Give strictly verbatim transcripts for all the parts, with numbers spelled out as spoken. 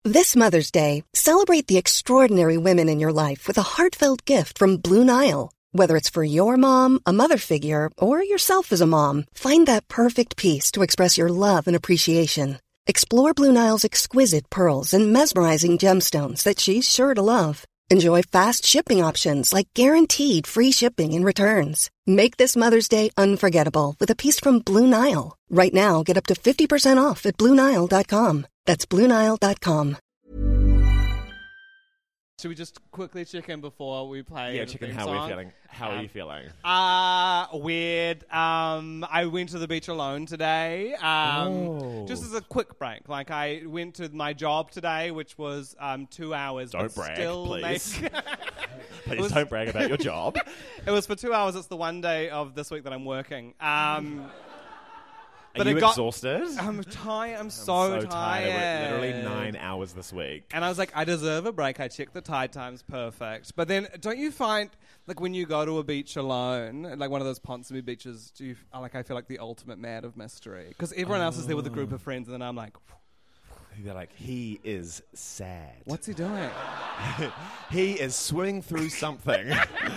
This Mother's Day, celebrate the extraordinary women in your life with a heartfelt gift from Blue Nile. Whether it's for your mom, a mother figure, or yourself as a mom, find that perfect piece to express your love and appreciation. Explore Blue Nile's exquisite pearls and mesmerizing gemstones that she's sure to love. Enjoy fast shipping options like guaranteed free shipping and returns. Make this Mother's Day unforgettable with a piece from Blue Nile. Right now, get up to fifty percent off at Blue Nile dot com. That's Blue Nile dot com. Should we just quickly check in before we play? Yeah, check in how song? we're feeling. How um, are you feeling? Uh, weird. Um, I went to the beach alone today. Um, oh. Just as a quick break. Like, I went to my job today, which was um, two hours. Don't but brag, still please. Make... please was... don't brag about your job. It was for two hours. It's the one day of this week that I'm working. Um... Are But you it got, exhausted? I'm tired. I'm, I'm so, so tired. tired. I worked literally nine hours this week. And I was like, I deserve a break. I checked the tide times perfect. But then, don't you find, like, when you go to a beach alone, like one of those Ponsonby beaches, do you, like, I feel like the ultimate mad of mystery. Because everyone oh. else is there with a group of friends, and then I'm like... They're like, he is sad. What's he doing? He is swimming through something.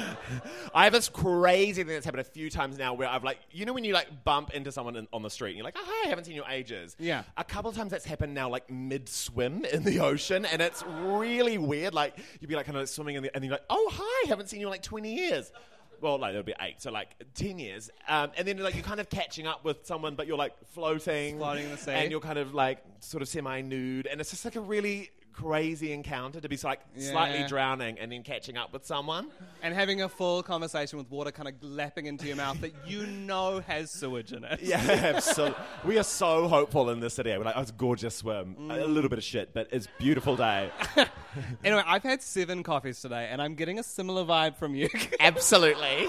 I have this crazy thing that's happened a few times now where I've like, you know when you like bump into someone in, on the street and you're like, oh, hi, I haven't seen you in ages. Yeah. A couple of times that's happened now like mid-swim in the ocean and it's really weird. Like you'd be like kind of swimming in the, and you're like, oh, hi, haven't seen you in like twenty years. Well, like, it'll be eight, so, like, ten years. Um, and then, like, you're kind of catching up with someone, but you're, like, floating. Floating in the sea. And you're kind of, like, sort of semi-nude. And it's just, like, a really crazy encounter to be, like, yeah. slightly drowning and then catching up with someone. And having a full conversation with water kind of lapping into your mouth that you know has sewage in it. Yeah, absolutely. We are so hopeful in this city. We're like, oh, it's a gorgeous swim. Mm. A little bit of shit, but it's a beautiful day. Anyway, I've had seven coffees today, and I'm getting a similar vibe from you. Absolutely.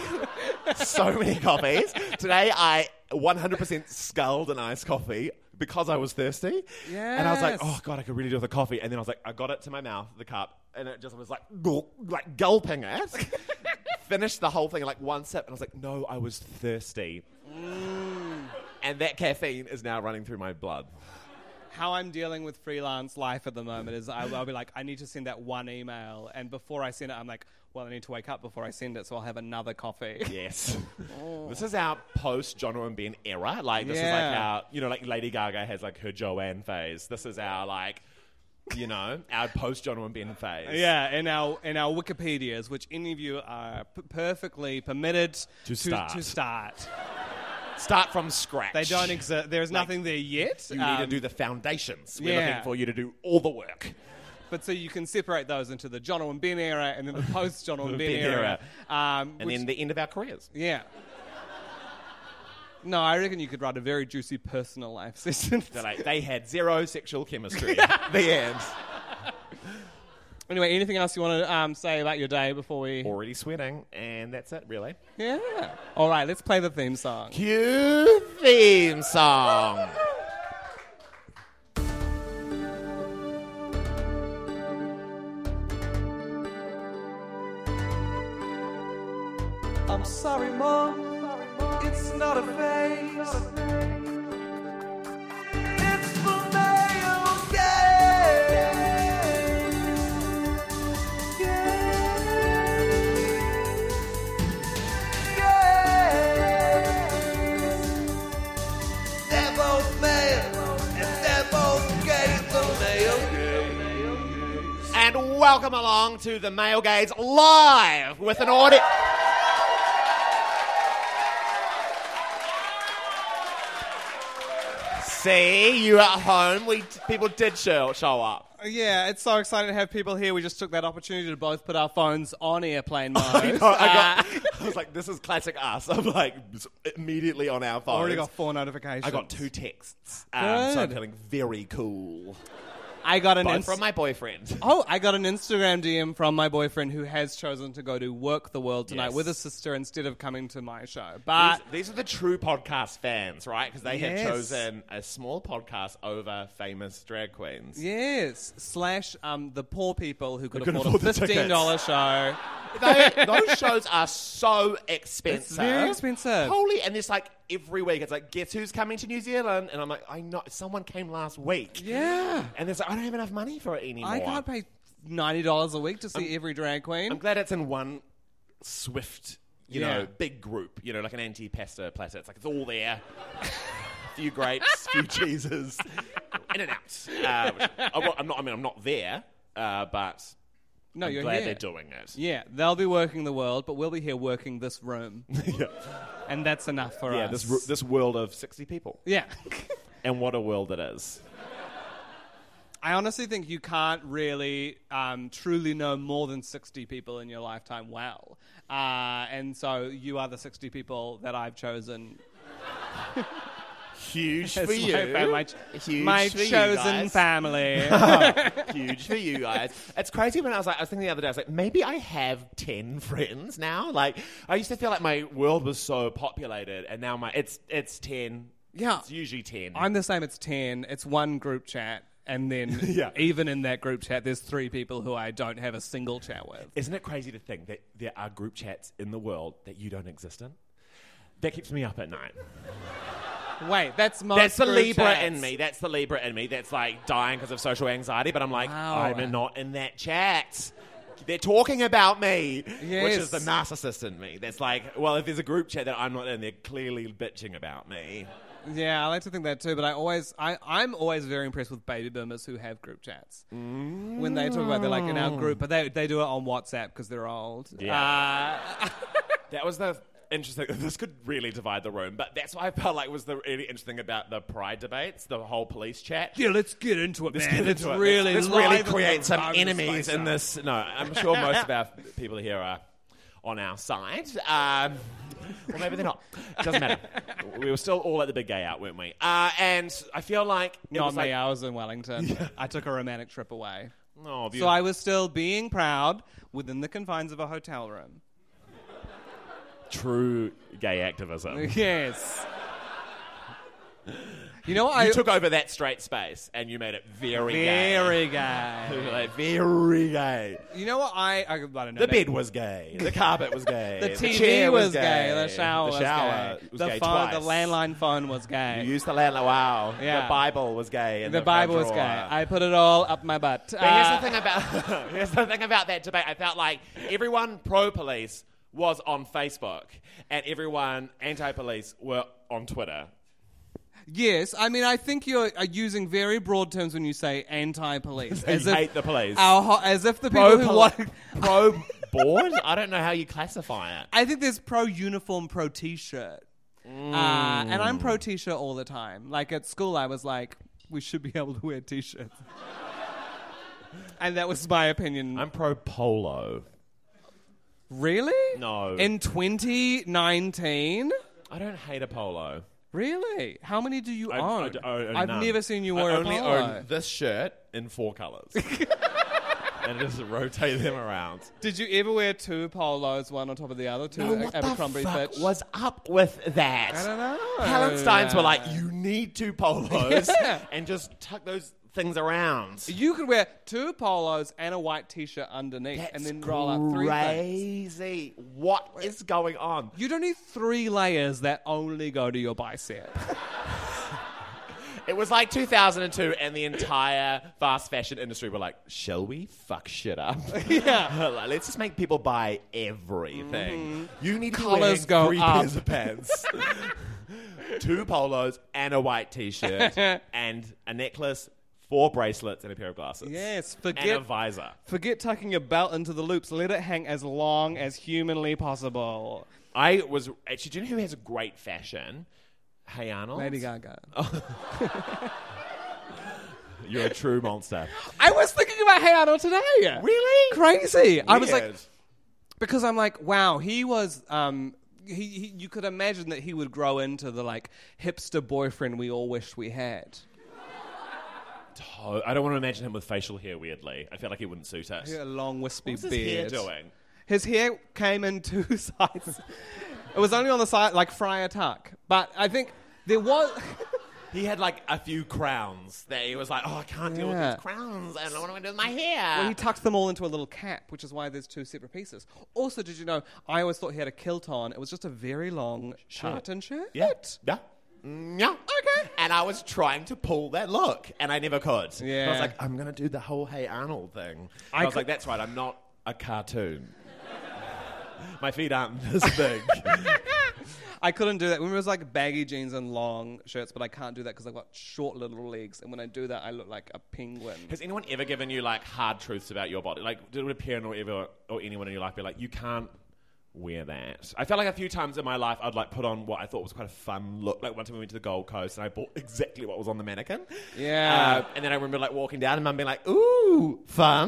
So many coffees. Today, I one hundred percent sculled an iced coffee because I was thirsty. Yes. And I was like, oh, God, I could really do with a coffee. And then I was like, I got it to my mouth, the cup, and it just was like, gulp, like gulping it. Finished the whole thing in like one sip. And I was like, no, I was thirsty. Mm. And that caffeine is now running through my blood. How I'm dealing with freelance life at the moment is I, I'll be like, I need to send that one email. And before I send it, I'm like, well, I need to wake up before I send it, so I'll have another coffee. Yes. Oh. This is our post-Jono and Ben era. Like, this yeah. is like our, you know, like Lady Gaga has like her Joanne phase. This is our, like, you know, our post-Jono and Ben phase. Yeah, in our in our Wikipedias, which any of you are p- perfectly permitted to start. To, to start. Start from scratch. They don't exist. There's like, nothing there yet. You um, need to do the foundations. We're yeah. looking for you to do all the work. But so you can separate those into the Jono and Ben era and then the post-Jono and Ben, Ben era. era. Um, and which, then the end of our careers. Yeah. No, I reckon you could write a very juicy personal life session. Like, they had zero sexual chemistry. The end. Anyway, anything else you want to um, say about your day before we... Already sweating, and that's it, really. Yeah. All right, let's play the theme song. Cue theme song. I'm sorry, Mom, it's not a phase. It's the male gaze. Gaze. Gaze. They're both male, and they're both gay, the male gaze. And welcome along to the Male Gaze live with an audience. See, you at home. We people did show, show up. Yeah, it's so exciting to have people here. We just took that opportunity to both put our phones on airplane mode. I, know, I, got, I was like, this is classic us. I'm like, immediately on our phones. Already got four notifications. I got two texts. Um, so I'm feeling very cool. I got an Both inst- from my boyfriend. Oh, I got an Instagram D M from my boyfriend who has chosen to go to Work the World tonight Yes. with his sister instead of coming to my show. But These, these are the true podcast fans, right? Because they Yes. have chosen a small podcast over famous drag queens. yes, slash um, the poor people who could Who can afford, afford the a fifteen dollars show. They, those shows are so expensive. It's very expensive. Holy, and it's like every week. It's like, guess who's coming to New Zealand? And I'm like, I know someone came last week. Yeah. And there's like, I don't have enough money for it anymore. I can't pay ninety dollars a week to see I'm- every drag queen. I'm glad it's in one swift, you Yeah. know, big group. You know, like an anti-pasta platter. It's like it's all there. A few grapes, few cheeses, in and out. Uh, which- I, well, I'm not. I mean, I'm not there, uh, but no, I'm you're glad here. they're doing it. Yeah, they'll be working the world, but we'll be here working this room. yeah, And that's enough for yeah. us. This ro- this world of sixty people, Yeah. and what a world it is. I honestly think you can't really um, truly know more than sixty people in your lifetime well. Uh, and so you are the sixty people that I've chosen. Huge as for my, you. fa- my, Huge my for you chosen guys. family. Huge for you guys. It's crazy when I was like, I was thinking the other day, I was like, maybe I have ten friends now. Like, I used to feel like my world was so populated, and now my it's it's ten. Yeah. It's usually ten. I'm the same. It's ten. It's one group chat. And then Yeah. even in that group chat, there's three people who I don't have a single chat with. Isn't it crazy to think that there are group chats in the world that you don't exist in? That keeps me up at night. Wait, that's most That's the group Libra chats. in me. That's the Libra in me. That's like dying because of social anxiety. But I'm like, Wow. I'm not in that chat. They're talking about me, which Yes. is the narcissist in me. That's like, well, if there's a group chat that I'm not in, they're clearly bitching about me. Yeah, I like to think that too, but I always, I, I'm always very impressed with baby boomers who have group chats. Mm. When they talk about, they're like in our group, but they they do it on WhatsApp because they're old. Yeah. Uh, That was the interesting. This could really divide the room, but that's what I felt like was the really interesting about the Pride debates, the whole police chat. yeah, let's get into it, Let's man. get Let's into it. really, let's, let's really liven create the some vote enemies space in up. this. No, I'm sure most of our people here are on our side. Um, or maybe they're not. It doesn't matter. We were still all at the big gay out, weren't we? Uh, and I feel like it Not was me. like, I was in Wellington. I took a romantic trip away, oh, so I was still being proud within the confines of a hotel room. true gay activism. Yes. You know what? I You took over that straight space and you made it very, gay. very gay. Like, very gay. You know what? I I, I don't know. The bed was gay. The carpet was gay. The T V chair was, was gay. The shower, The shower was gay. was the gay phone, twice. the landline phone was gay. You used the landline. Wow. Yeah. The Bible was gay. in the the front Bible was drawer. gay. I put it all up my butt. But here's Uh, the thing about here's the thing about that debate. I felt like everyone pro-police was on Facebook, and everyone anti-police were on Twitter. Yes, I mean, I think you're uh, using very broad terms when you say anti-police. They as if hate the police. Our ho- as if the people who want... Pro-board? I don't know how you classify it. I think there's pro-uniform, pro-T-shirt. Mm. Uh, and I'm pro-T-shirt all the time. Like, at school, I was like, we should be able to wear T-shirts. And that was my opinion. I'm pro-polo. Really? No. In twenty nineteen? I don't hate a polo. Really? How many do you I, own? I d- I own I've none. never seen you I wear a only polo. own this shirt in four colours. And just rotate them around. Did you ever wear two polos, one on top of the other, two No, what Abercrombie the fuck Fitch? was up with that? I don't know. Hallensteins were like, you need two polos Yeah. and just tuck those things around. You could wear two polos and a white T-shirt underneath, That's and then roll up three things. crazy. What is going on? You don't need three layers that only go to your bicep. It was like two thousand two, and the entire fast fashion industry were like, shall we fuck shit up? Yeah. Like, let's just make people buy everything. You need to Colours wear go three up. pairs of pants, two polos, and a white T-shirt, and a necklace, four bracelets, and a pair of glasses. Yes, And a forget visor. forget tucking your belt into the loops. Let it hang as long as humanly possible. I was... Actually, do you know who has a great fashion? Hey Arnold. Lady Gaga. You're a true monster. I was thinking about Hey Arnold today. Really? Crazy. I was like, Weird. because I'm like, wow, he was. Um, he, he, you could imagine that he would grow into the like hipster boyfriend we all wished we had. Oh, I don't want to imagine him with facial hair, weirdly. I feel like he wouldn't suit us. He had a long wispy What's his beard. hair doing? His hair came in two sides. It was only on the side, like Friar Tuck. But I think there was He had like a few crowns that he was like, oh, I can't deal Yeah. with these crowns. I don't know what I'm going to do with my hair. Well, he tucked them all into a little cap, which is why there's two separate pieces. Also, did you know, I always thought he had a kilt on. It was just a very long tartan shirt. Yeah. Yeah. Mm, yeah. Okay. And I was trying to pull that look, and I never could. Yeah. I was like, I'm going to do the whole Hey Arnold thing. I I was cou- like, that's right, I'm not a cartoon. My feet aren't this big. I couldn't do that. When it was like baggy jeans and long shirts, but I can't do that because I've got short little legs. And when I do that, I look like a penguin. Has anyone ever given you like hard truths about your body? Like, did a parent or ever or anyone in your life be like, you can't wear that? I felt like a few times in my life I'd like put on what I thought was quite a fun look. Like one time we went to the Gold Coast and I bought exactly what was on the mannequin. Yeah. Uh, and then I remember like walking down and Mum being like, ooh, fun.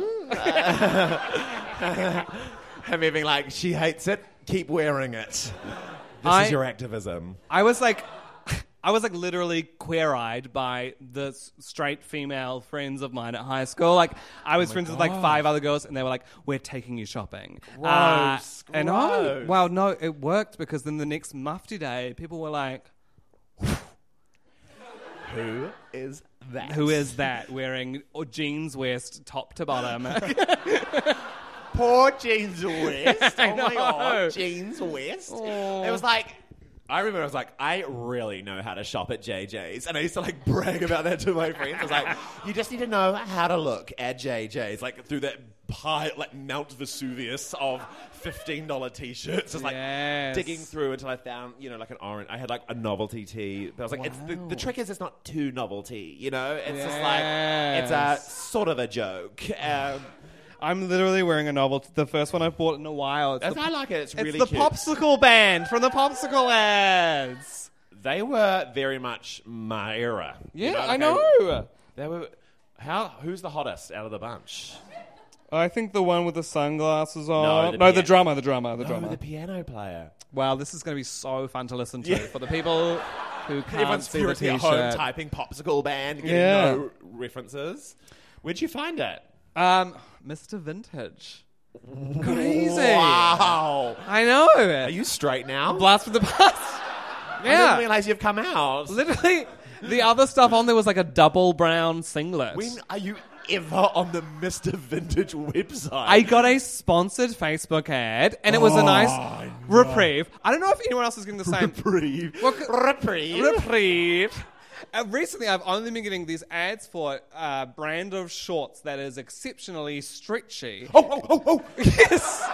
And me being like, she hates it, keep wearing it. This I- is your activism. I was like, I was like literally queer-eyed by the s- straight female friends of mine at high school. Like, I was friends with like five other girls, and they were like, "We're taking you shopping." Gross, and I, gross. well, no, it worked because then the next mufti day, people were like, Who is that? "Who is that wearing a jeans waist top to bottom?" Poor Jeans West. I Oh my know. god, Jeans West. It was like, I remember I was like, I really know how to shop at J J's. And I used to like brag about that to my friends. I was like, you just need to know how to look at J J's. Like through that pile, like Mount Vesuvius of fifteen dollars t-shirts. Just like Yes. digging through until I found, you know, like an orange. I had like a novelty tee. But I was like, it's the, the trick is it's not too novelty, you know? It's just like, it's a Yes. sort of a joke. Um, I'm literally wearing a novelty. The first one I've bought in a while. It's the, I like it. It's really it's the cute. Popsicle Band from the Popsicle ads. They were very much my era. Yeah, You I like know. They were. How? Who's the hottest out of the bunch? I think the one with the sunglasses on. No, No, the the, piano- drummer, the drummer, the Oh, drummer. the piano player. Wow, this is going to be so fun to listen to Yeah. for the people who can't Everyone's see the furiously at t-shirt. home typing popsicle band, getting Yeah. no references. Where'd you find it? Um, Mister Vintage. Crazy. Wow. I know. Are you straight now? Blast from the past? I didn't Yeah. realize you've come out. Literally, the other stuff on there was like a double brown singlet. When are you ever on the Mister Vintage website? I got a sponsored Facebook ad, and it was a Oh, nice no. reprieve. I don't know if anyone else is getting the same reprieve. Well, c- reprieve. reprieve. Uh, recently, I've only been getting these ads for a brand of shorts that is exceptionally stretchy. Oh, oh, oh, oh. Yes.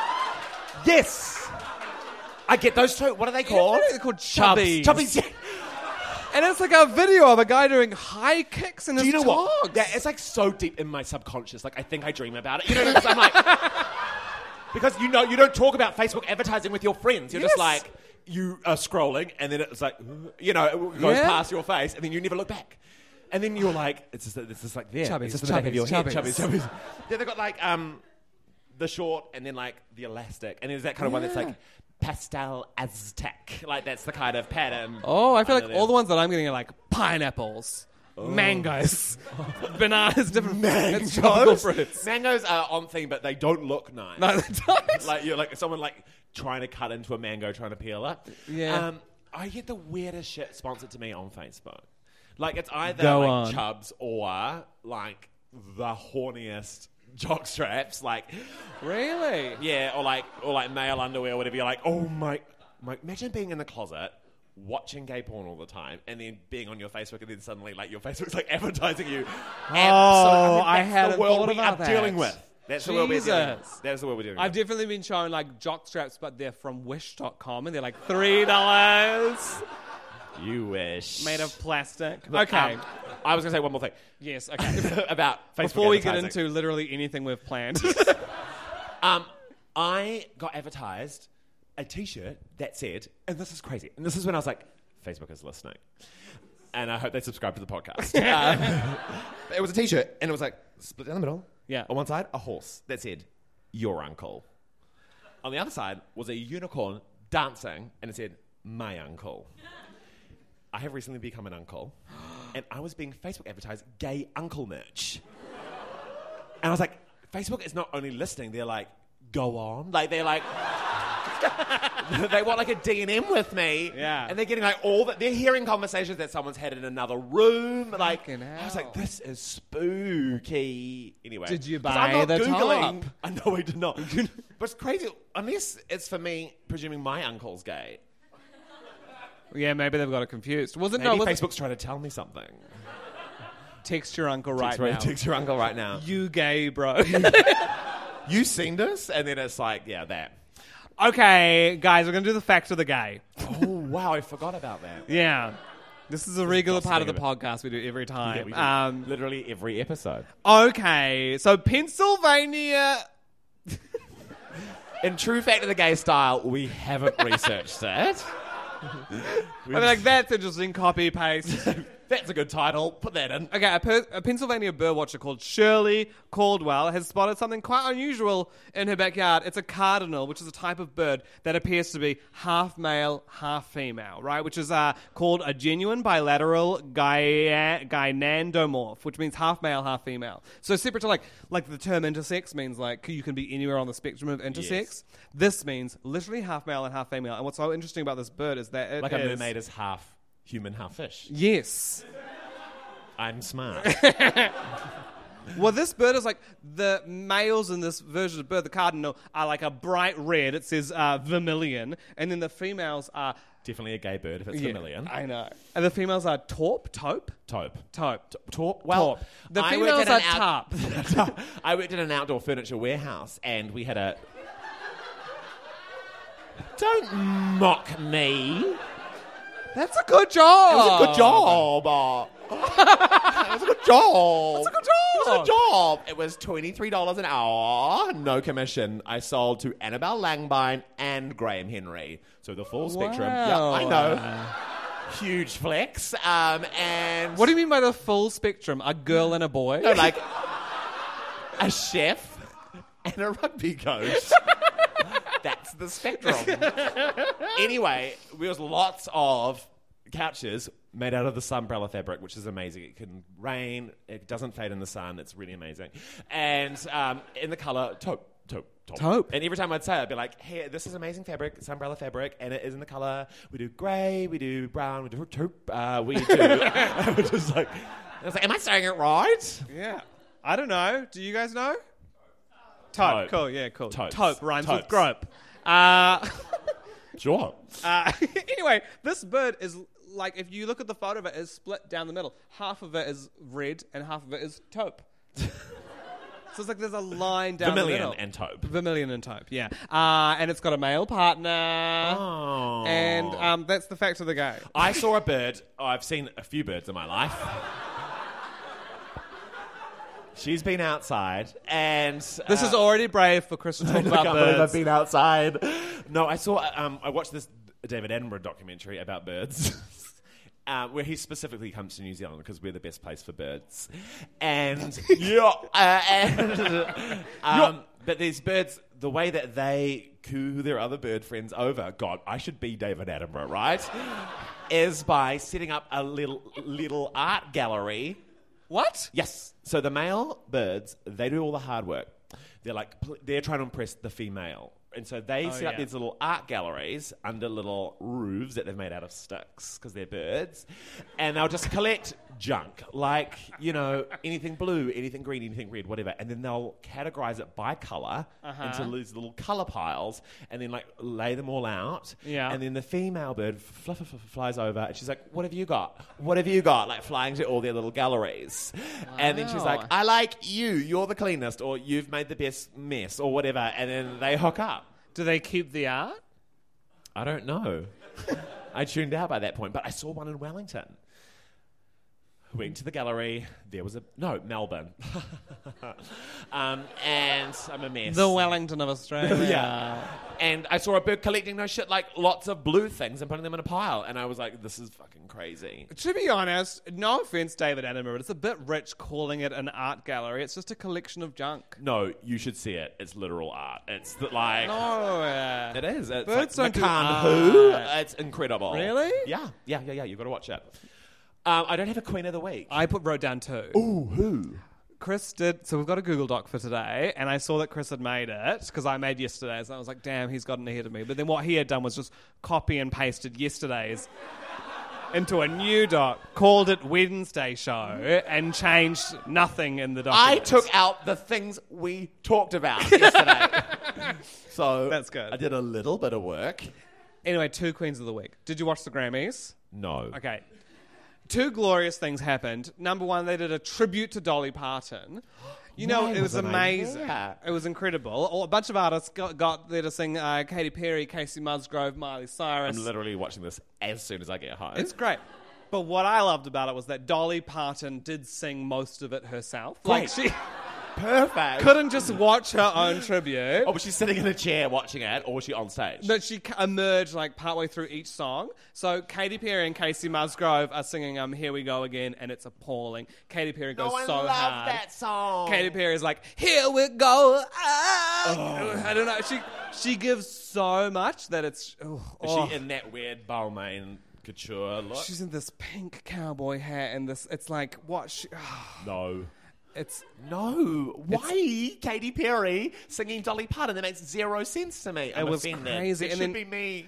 Yes. I get those two. What are they called? They're called chubbies. Chubbies. Yeah. And it's like a video of a guy doing high kicks in Do his you know what? togs. Yeah, it's like so deep in my subconscious. Like I think I dream about it. You know, because I'm like, because you know you don't talk about Facebook advertising with your friends. You're just Yes. like you are scrolling, and then it's like, you know, it goes Yeah. past your face, and then you never look back. And then you're like, it's just, it's just like there. Chubbies, it's just in the back of chubbies, your head. chubbies. Chubbies, chubbies. Yeah, they've got like um, the short, and then like the elastic, and there's that kind of one that's Yeah. like pastel Aztec. Like that's the kind of pattern. Oh, I feel like under all there. the ones that I'm getting are like pineapples, mangoes, bananas, different it's tropical Mangoes, fruits. mangoes are on theme, but they don't look nice. No, they don't. Like you're like someone like trying to cut into a mango, trying to peel it. Yeah. Um, I get the weirdest shit sponsored to me on Facebook. Like it's either Go like on. chubs or like the horniest jock straps. Like Really? yeah, or like or like male underwear, or whatever. You're like, oh my, my imagine being in the closet. Watching gay porn all the time, and then being on your Facebook, and then suddenly, like, your Facebook's like advertising you. Oh, Absolutely. I That's hadn't the world thought we about are dealing that. with. That's the world we're dealing with. Jesus. That's the world we're dealing I've with. definitely been shown like jock straps, but they're from wish dot com and they're like three dollars You wish. made of plastic. Look, Okay. um, I was going to say one more thing Yes, okay. about Facebook Before we get advertising. into literally anything we've planned. Um, I got advertised a T-shirt that said, and this is crazy, and this is when I was like, Facebook is listening. And I hope they subscribe to the podcast. uh, it was a T-shirt, and it was like, split down the middle. Yeah. On one side, a horse that said, your uncle. On the other side was a unicorn dancing, and it said, my uncle. I have recently become an uncle, and I was being Facebook advertised gay uncle merch. And I was like, Facebook is not only listening, they're like, go on. Like, they're like, they want like a D and M with me. Yeah. And they're getting like all that. They're hearing conversations that someone's had in another room. Like, Fucking I was hell. like, this is spooky. Anyway. Did you 'Cause buy I'm not the Googling. top? I know I did not. But it's crazy. Unless it's for me, presuming my uncle's gay. Yeah, maybe they've got it confused. Was it Maybe no? Was Facebook's trying to tell me something. it, text your uncle right Text, now. text your uncle right now. You gay, bro. You seen this? And then it's like, yeah, that. Okay, guys, we're gonna do the fact of the gay. Oh, wow, I forgot about that. Yeah. This is a regular part of the gossiping podcast we do every time. Yeah, we do. Um, Literally every episode. okay, so Pennsylvania. In true fact of the gay style, we haven't researched it. I mean, like, that's interesting. Copy, paste. That's a good title. Put that in. Okay, a, per- a Pennsylvania birdwatcher called Shirley Caldwell has spotted something quite unusual in her backyard. It's a cardinal, which is a type of bird that appears to be half male, half female, right? Which is uh, called a genuine bilateral gy- gynandomorph, which means half male, half female. So separate to like like the term intersex means like you can be anywhere on the spectrum of intersex. Yes. This means literally half male and half female. And what's so interesting about this bird is that it Like a is- mermaid is half human, half fish. Yes. I'm smart. Well, this bird is like the males in this version of bird, the cardinal, are like a bright red. It says uh, vermilion, and then the females are Definitely a gay bird if it's yeah, vermilion. I know, and the females are taupe, taupe, Taupe. taupe. Taupe. Well, Taupe. The I females worked are at an out- tarp. I worked in an outdoor furniture warehouse, and we had a. Don't mock me. That's a good job. It was a good job. it was a good job. That's a good It was a job. good job. It was twenty-three dollars an hour, no commission. I sold to Annabelle Langbine and Graham Henry. So the full spectrum. Yeah, Wow. I know. Huge flex. Um, and What do you mean by the full spectrum? A girl and a boy? No, like a chef and a rugby coach. That's the spectrum. Anyway, there was lots of couches made out of the Sunbrella fabric, which is amazing. It can rain. It doesn't fade in the sun. It's really amazing. And um, in the colour taupe. Taupe. Taupe. And every time I'd say it, I'd be like, hey, this is amazing fabric, Sunbrella fabric, and it is in the colour. We do grey, we do brown, we do taupe, uh, we do... I was just like, I was like, am I saying it right? Yeah. I don't know. Do you guys know? Taupe. Taupe. Cool. Yeah. Cool. Taupe. Taupe rhymes with Taupes. grope. Uh, Sure. uh, anyway, this bird is like, if you look at the photo of it, it's split down the middle. Half of it is red and half of it is taupe. So it's like there's a line down Vermilion the middle. and taupe. Vermilion and taupe, yeah. Uh, and it's got a male partner. Oh. And um, that's the fact of the game. I saw a bird. Oh, I've seen a few birds in my life. She's been outside, and uh, This is already brave for Chris to talk I about can't believe I've birds. been outside. No, I saw. Um, I watched this David Attenborough documentary about birds. Uh, where he specifically comes to New Zealand because we're the best place for birds. And, yeah, uh, and um, but these birds, the way that they coo their other bird friends over, God, I should be David Attenborough, right? Is by setting up a little little art gallery. What? Yes. So the male birds, they do all the hard work. They're like, pl- they're trying to impress the female. And so they Oh, set up yeah. these little art galleries under little roofs that they've made out of sticks because they're birds. And they'll just collect junk, like, you know, anything blue, anything green, anything red, whatever. And then they'll categorize it by color Uh-huh. into these little color piles and then, like, lay them all out. Yeah. And then the female bird fl- fl- fl- flies over and she's like, what have you got? What have you got? Like, flying to all their little galleries. And then she's Wow. like, I like you. You're the cleanest, or you've made the best mess, or whatever. And then they hook up. Do they keep the art? I don't know. I tuned out by that point, but I saw one in Wellington. Went to the gallery. There was a... No, Melbourne. um, and I'm a mess. The Wellington of Australia. Yeah. And I saw a bird collecting no shit, like lots of blue things and putting them in a pile. And I was like, this is fucking crazy. To be honest, no offense, David Attenborough, but it's a bit rich calling it an art gallery. It's just a collection of junk. No, you should see it. It's literal art. It's the, like... No. uh, It is. It's Birds like don't do McCann Who. art. It's incredible. Really? Yeah. Yeah, yeah, yeah. You've got to watch it. Um, I don't have a Queen of the Week. I put wrote down two. Ooh, who? Chris did, so we've got a Google Doc for today, and I saw that Chris had made it, because I made yesterday's, and I was like, damn, he's gotten ahead of me. But then what he had done was just copy and pasted yesterday's into a new doc, called it Wednesday Show, and changed nothing in the document. I took out the things we talked about yesterday. So That's good. I did a little bit of work. Anyway, two Queens of the Week. Did you watch the Grammys? No. Okay. Two glorious things happened. Number one, they did a tribute to Dolly Parton. You know, Why it was wasn't I amazing. there? It was incredible. A bunch of artists got, got there to sing uh, Katy Perry, Casey Musgrove, Miley Cyrus. I'm literally watching this as soon as I get home. It's great. But what I loved about it was that Dolly Parton did sing most of it herself. Great. Like, she Perfect. couldn't just watch her own tribute. Oh, was she sitting in a chair watching it, or was she on stage? No, she c- emerged like partway through each song. So Katy Perry and Casey Musgrove are singing um, Here We Go Again, and it's appalling. Katy Perry goes No, I so love hard. that song. Katy Perry is like, Here we go. Ah. I don't know. She she gives so much that it's... Oh, Is oh. she in that weird Balmain couture look? She's in this pink cowboy hat and this... It's like, what? She, oh, No. it's... No. Why Katy Perry singing Dolly Parton? That makes zero sense to me. I'm was offended. crazy, It and should then- be me.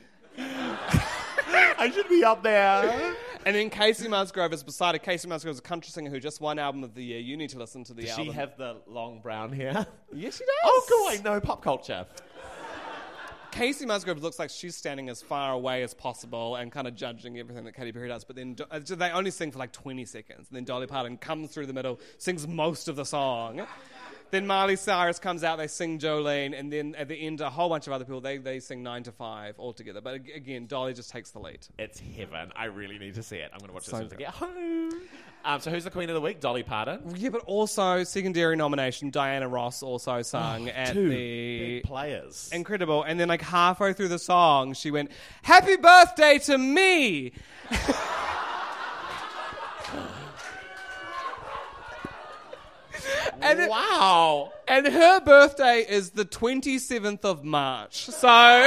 I should be up there. And then Casey Musgrove is beside her. Casey Musgrove is a country singer who just won Album of the Year. You need to listen to the Does album. she have the long brown hair? Yes, she does. Oh, cool. I know pop culture. Casey Musgrove looks like she's standing as far away as possible and kind of judging everything that Katy Perry does. But then Do- uh, they only sing for like twenty seconds. And then Dolly Parton comes through the middle, sings most of the song. Then Miley Cyrus comes out, they sing Jolene. And then at the end, a whole bunch of other people, they, they sing nine to five all together. But ag- again, Dolly just takes the lead. It's heaven. I really need to see it. I'm going to watch it So as soon as I good. get home. Um, so who's the Queen of the Week? Dolly Parton? Yeah, but also, secondary nomination, Diana Ross also sung at Two the... big players. Incredible. And then like halfway through the song, she went, Happy birthday to me! and it- Wow. And her birthday is the twenty-seventh of March. So...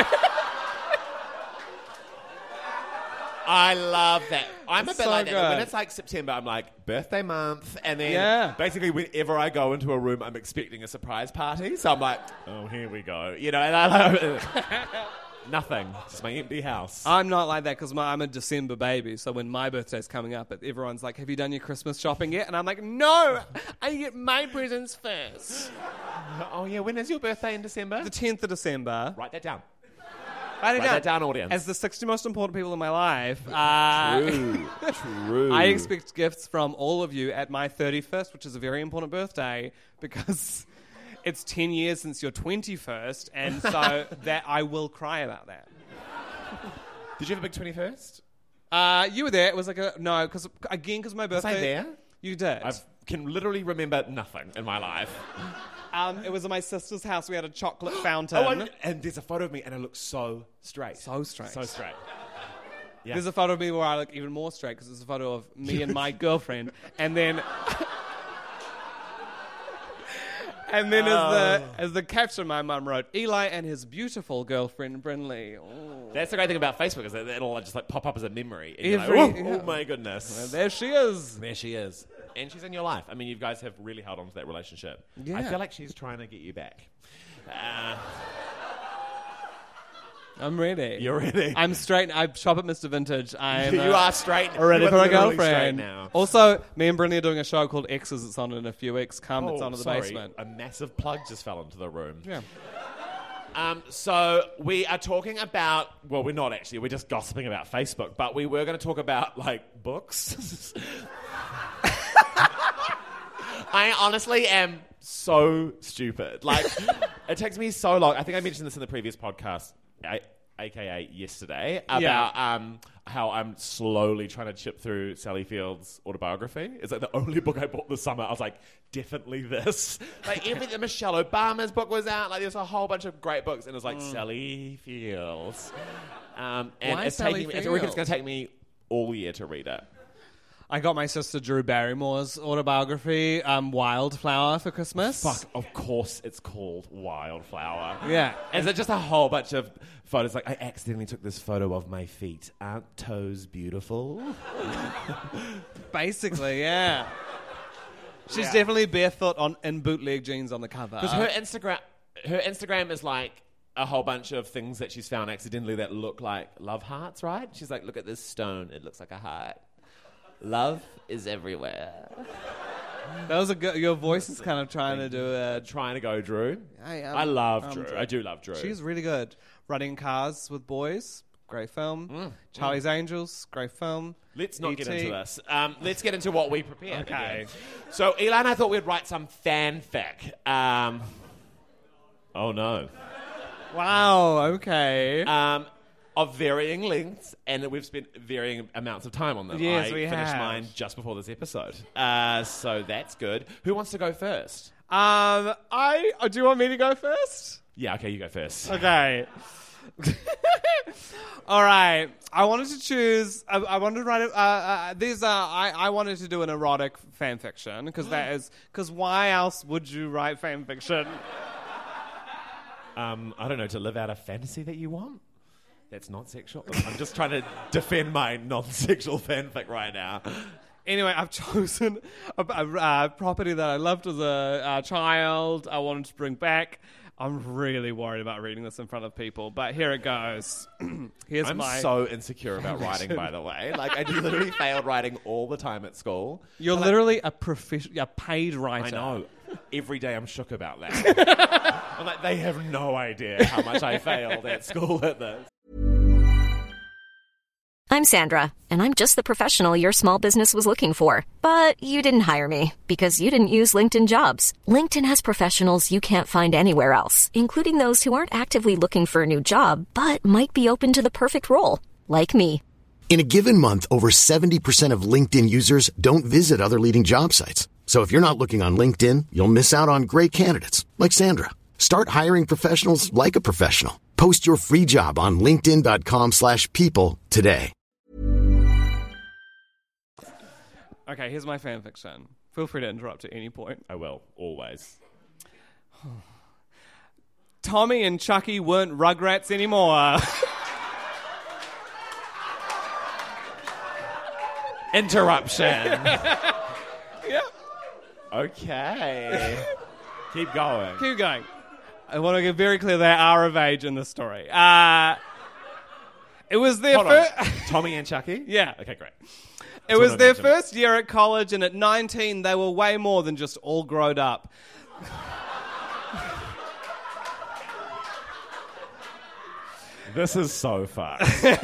I love that. I'm a It's bit so like that. When good. it's like September, I'm like, birthday month. And then Yeah. basically whenever I go into a room, I'm expecting a surprise party. So I'm like, oh, here we go. You know, and I nothing. Just my empty house. I'm not like that because I'm a December baby. So when my birthday's coming up, everyone's like, have you done your Christmas shopping yet? And I'm like, no, I get my presents first. Oh, yeah. When is your birthday in December? The tenth of December. Write that down. Write it Write that down, audience. As the sixty most important people in my life, uh, True. True. I expect gifts from all of you at my thirty-first, which is a very important birthday because it's ten years since your twenty-first, and so that I will cry about that. Did you have a big twenty-first? Uh, you were there. It was like a no, because again, because my birthday. Was I there? You did. I can literally remember nothing in my life. Um, it was at my sister's house. We had a chocolate fountain. Oh, and, and there's a photo of me, and I look so straight. So straight. So straight. Yeah. There's a photo of me where I look even more straight because it's a photo of me and my girlfriend, and then. And then as the as the caption, my mum wrote, Eli and his beautiful girlfriend, Brinley. Oh. That's the great thing about Facebook is that it'll just like pop up as a memory. And Every- you're like, oh, yeah. oh my goodness. And there she is. There she is. And she's in your life. I mean, you guys have really held on to that relationship. Yeah. I feel like she's trying to get you back. Uh, I'm ready. you're ready. I'm straight. I shop at Mister Vintage. I'm you uh, are straight. ready You are for a literally straight girlfriend. now. Also, me and Brinley are doing a show called X's. It's on in a few weeks. Come, it's Oh, on in the sorry. basement. A massive plug just fell into the room. Yeah. Um, so we are talking about, well, we're not actually, we're just gossiping about Facebook, but we were going to talk about, like, books. I honestly am so stupid. Like, it takes me so long. I think I mentioned this in the previous podcast, a- aka yesterday, about Yeah. um, how I'm slowly trying to chip through Sally Field's autobiography. It's like the only book I bought this summer. I was like, definitely this. Like, everything. Michelle Obama's book was out. Like, there's a whole bunch of great books, and it was like Sally Fields. Um, and Why it's Sally taking me, I reckon it's Fields? going to take me all year to read it. I got my sister Drew Barrymore's autobiography, um, Wildflower, for Christmas. Fuck, of course it's called Wildflower. Yeah. Is it just a whole bunch of photos? Like, I accidentally took this photo of my feet. Aren't toes beautiful? Basically, yeah. She's Yeah. definitely barefoot on in bootleg jeans on the cover. Because her Instagram, her Instagram is like a whole bunch of things that she's found accidentally that look like love hearts, right? She's like, look at this stone. It looks like a heart. Love is everywhere. That was a good. Your voice is kind of trying to do it. Trying to go, Drew. I, am, I love I'm Drew. Drew. I do love Drew. She's really good. Running Cars with Boys, great film. Mm, Charlie's Angels, great film. Let's not E get T into this. Um, let's get into what we prepared. Okay. again. So Eli and I thought we'd write some fanfic. Um, oh no. Wow. Okay. Um, of varying lengths, and we've spent varying amounts of time on them. Yes, I we finished have. mine just before this episode. Uh, so that's good. Who wants to go first? um, I. Oh, do you want me to go first? Yeah, okay, you go first. Okay. All right. I wanted to choose. I, I wanted to write. A, uh, uh, these are. I, I wanted to do an erotic fan fiction because that is. Because why else would you write fan fiction? Um, I don't know, to live out a fantasy that you want? That's not sexual. I'm just trying to defend my non-sexual fanfic right now. Anyway, I've chosen a, a uh, property that I loved as a uh, child. I wanted to bring back. I'm really worried about reading this in front of people, but here it goes. Here's I'm my. so insecure about writing, by the way. Like, I literally failed writing all the time at school. You're But, literally a profi- a paid writer. I know. Every day I'm shook about that. I'm like, they have no idea how much I failed at school at this. I'm Sandra, and I'm just the professional your small business was looking for. But you didn't hire me because you didn't use LinkedIn Jobs. LinkedIn has professionals you can't find anywhere else, including those who aren't actively looking for a new job, but might be open to the perfect role, like me. In a given month, over seventy percent of LinkedIn users don't visit other leading job sites. So if you're not looking on LinkedIn, you'll miss out on great candidates like Sandra. Start hiring professionals like a professional. Post your free job on linkedin.com slash people today. Okay, here's my fan fiction. Feel free to interrupt at any point. I will, always. Tommy and Chucky weren't Rugrats anymore. Interruption. Yeah. Okay. Keep going. Keep going. I want to get very clear they are of age in this story. Uh, it was their Hold on. first. Tommy and Chucky? Yeah. Okay, great. It was what I their imagined. first year at college, and at nineteen, they were way more than just all grown up. This is so fun.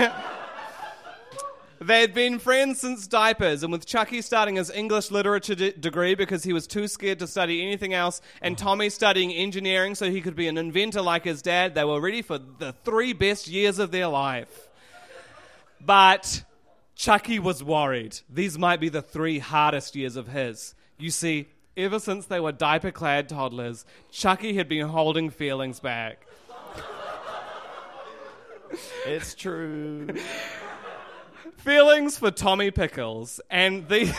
They had been friends since diapers, and with Chucky starting his English literature de- degree because he was too scared to study anything else, and Tommy studying engineering so he could be an inventor like his dad, they were ready for the three best years of their life. But Chucky was worried. These might be the three hardest years of his. You see, ever since they were diaper-clad toddlers, Chucky had been holding feelings back. It's true. Feelings for Tommy Pickles, and the...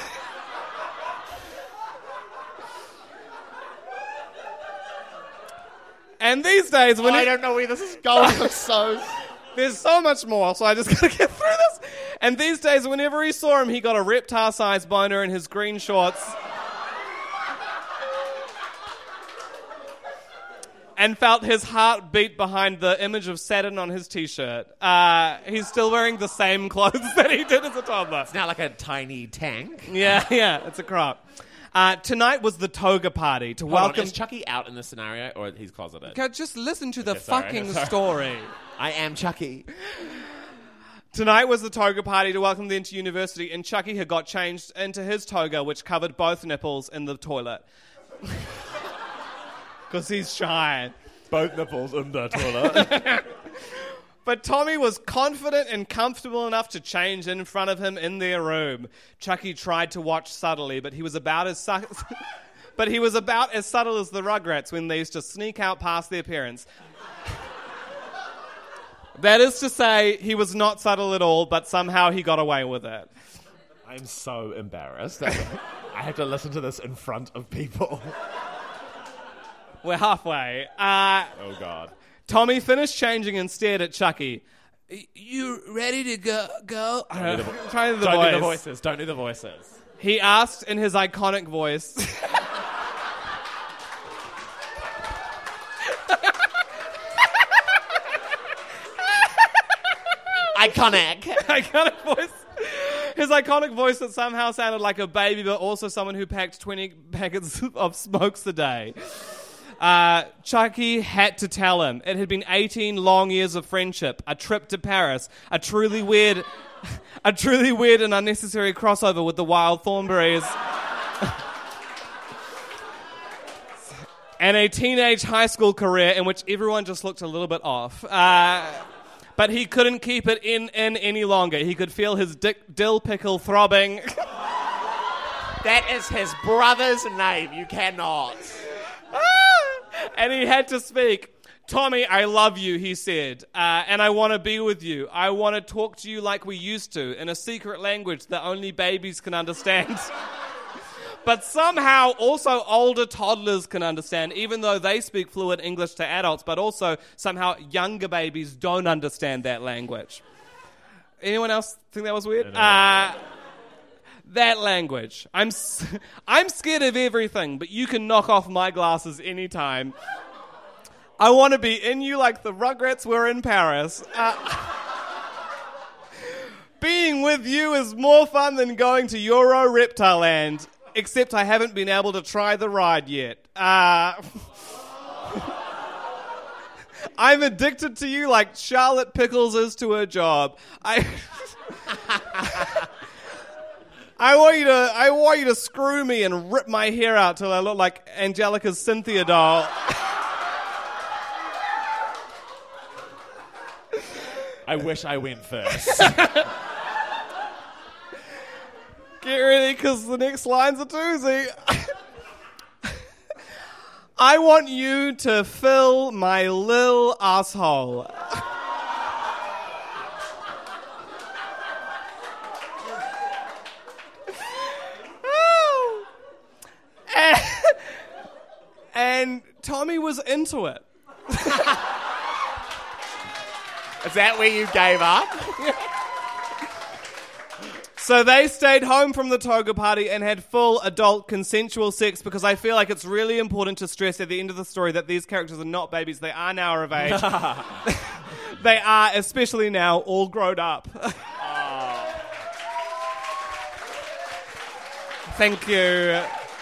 and these days, when I he- don't know where this is going. I'm so... there's so much more, so I just gotta get through this. And these days, whenever he saw him, he got a reptile-sized boner in his green shorts. And felt his heart beat behind the image of Saturn on his t-shirt. Uh, he's still wearing the same clothes that he did as a toddler. It's now like a tiny tank. Yeah, yeah, it's a crop. Uh, tonight was the toga party to Hold on, welcome... is Chucky out in this scenario, or he's closeted? God, just listen to the Okay, sorry, fucking sorry. story. I am Chucky. Tonight was the toga party to welcome them to university, and Chucky had got changed into his toga, which covered both nipples in the toilet. Because he's shy. Both nipples in the toilet. But Tommy was confident and comfortable enough to change in front of him in their room. Chucky tried to watch subtly, but he was about as su- but he was about as subtle as the Rugrats when they used to sneak out past their parents. That is to say, he was not subtle at all, but somehow he got away with it. I'm so embarrassed that I have to listen to this in front of people. We're halfway. Uh, Oh, God. Tommy finished changing and stared at Chucky. You ready to go? Go? Don't do the, vo- Try the don't do the voice. voices. Don't do the voices. He asked in his iconic voice. Iconic. iconic voice. His iconic voice that somehow sounded like a baby, but also someone who packed twenty packets of smokes a day. Uh, Chucky had to tell him. It had been eighteen long years of friendship, a trip to Paris, a truly weird, a truly weird and unnecessary crossover with the Wild Thornberrys, and a teenage high school career in which everyone just looked a little bit off. Uh, But he couldn't keep it in, in any longer. He could feel his dick, dill pickle throbbing. That is his brother's name. You cannot. And he had to speak. Tommy, I love you, he said. Uh, and I want to be with you. I want to talk to you like we used to, in a secret language that only babies can understand. But somehow also older toddlers can understand, even though they speak fluent English to adults, but also somehow younger babies don't understand that language. Anyone else think that was weird? No, no, uh, that language. I'm s- I'm scared of everything, but you can knock off my glasses anytime. I want to be in you like the Rugrats were in Paris. Uh, being with you is more fun than going to Euro Reptile Land. Except I haven't been able to try the ride yet. Uh, I'm addicted to you like Charlotte Pickles is to her job. I I want you to I want you to screw me and rip my hair out till I look like Angelica's Cynthia doll. I wish I went first. Get ready, because the next line's a doozy. I want you to fill my lil asshole. and, and Tommy was into it. Is that where you gave up? So they stayed home from the toga party and had full adult consensual sex, because I feel like it's really important to stress at the end of the story that these characters are not babies. They are now of age. They are, especially now, all grown up. Oh. Thank you.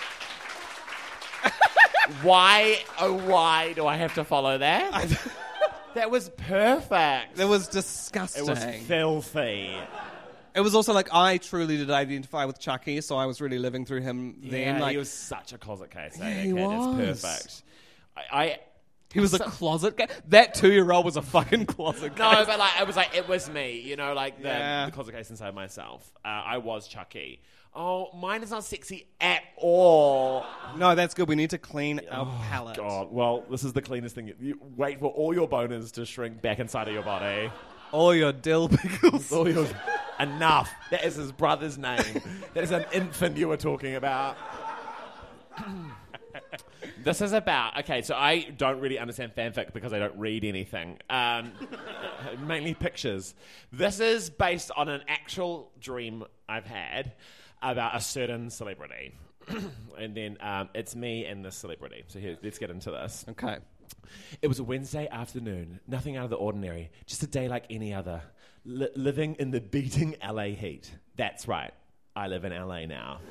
Why, oh why do I have to follow that? That was perfect. It was disgusting. It was filthy. It was also like, I truly did identify with Chucky, so I was really living through him then. Yeah, like, he was such a closet case. Yeah, eh, he kid. was. It's perfect. I, I He was a closet guy. That two-year-old was a fucking closet guy. No, but like it was like it was me, you know, like the, Yeah. the closet case inside myself. Uh, I was Chucky. Oh, mine is not sexy at all. No, that's good. We need to clean our Oh, palate. God, well, this is the cleanest thing. You wait for all your boners to shrink back inside of your body. All your dill pickles. All your enough. That is his brother's name. That is an infant you were talking about. This is about, okay, so I don't really understand fanfic because I don't read anything. Um, mainly pictures. This is based on an actual dream I've had about a certain celebrity. And then um, it's me and this celebrity. So here, let's get into this. Okay. It was a Wednesday afternoon, nothing out of the ordinary, just a day like any other. Li- living in the beating L A heat. That's right, I live in L A now.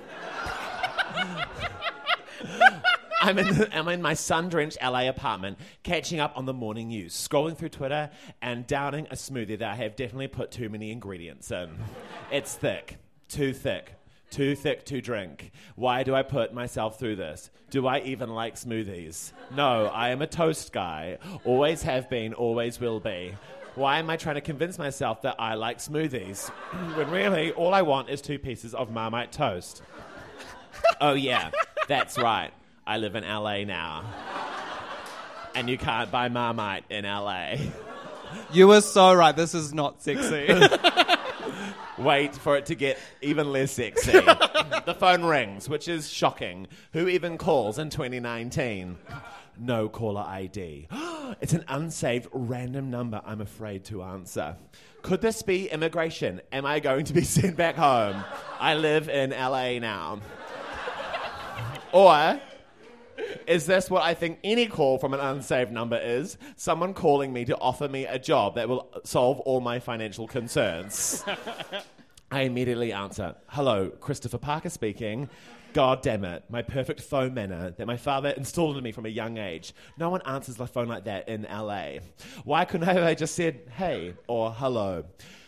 I'm in, the, I'm in my sun-drenched L A apartment, catching up on the morning news, scrolling through Twitter, and downing a smoothie that I have definitely put too many ingredients in. It's thick, too thick. Too thick to drink. Why do I put myself through this? Do I even like smoothies? No, I am a toast guy. Always have been, always will be. Why am I trying to convince myself that I like smoothies? When really, all I want is two pieces of Marmite toast. Oh yeah, that's right. I live in L A now. And you can't buy Marmite in L A. You were so right. This is not sexy. Wait for it to get even less sexy. The phone rings, which is shocking. Who even calls in twenty nineteen? No caller I D. It's an unsaved random number I'm afraid to answer. Could this be immigration? Am I going to be sent back home? I live in L A now. Or Is this what I think any call from an unsaved number is? Someone calling me to offer me a job that will solve all my financial concerns. I immediately answer, hello, Christopher Parker speaking. God damn it, my perfect phone manner that my father installed in me from a young age. No one answers the phone like that in L A. Why couldn't I have just said, hey, or hello?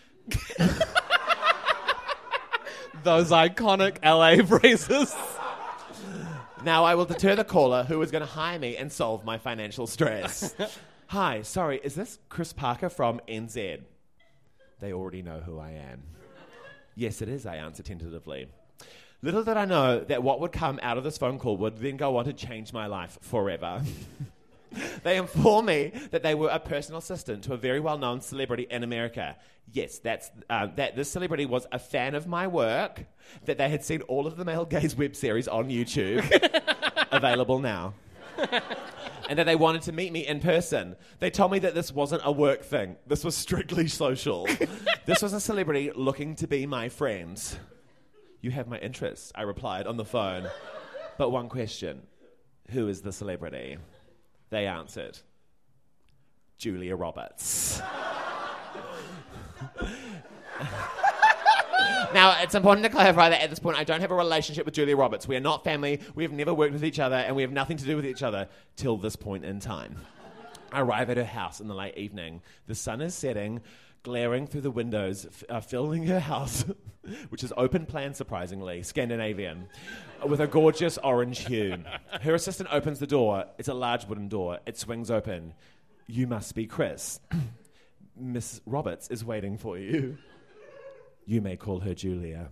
Those iconic L A phrases. Now I will deter the caller who is going to hire me and solve my financial stress. Hi, sorry, is this Chris Parker from N Z? They already know who I am. Yes, it is, I answer tentatively. Little did I know that what would come out of this phone call would then go on to change my life forever. They informed me that they were a personal assistant to a very well-known celebrity in America. Yes, that's uh, that this celebrity was a fan of my work, that they had seen all of the Male Gaze web series on YouTube, available now, and that they wanted to meet me in person. They told me that this wasn't a work thing. This was strictly social. This was a celebrity looking to be my friend. You have my interest, I replied on the phone. But one question, who is the celebrity? They answered, Julia Roberts. Now, it's important to clarify that at this point, I don't have a relationship with Julia Roberts. We are not family, we have never worked with each other, and we have nothing to do with each other till this point in time. I arrive at her house in the late evening. The sun is setting, glaring through the windows, f- uh, filling her house, which is open plan, surprisingly, Scandinavian, with a gorgeous orange hue. Her assistant opens the door. It's a large wooden door. It swings open. You must be Chris. Miss Roberts is waiting for you. You may call her Julia.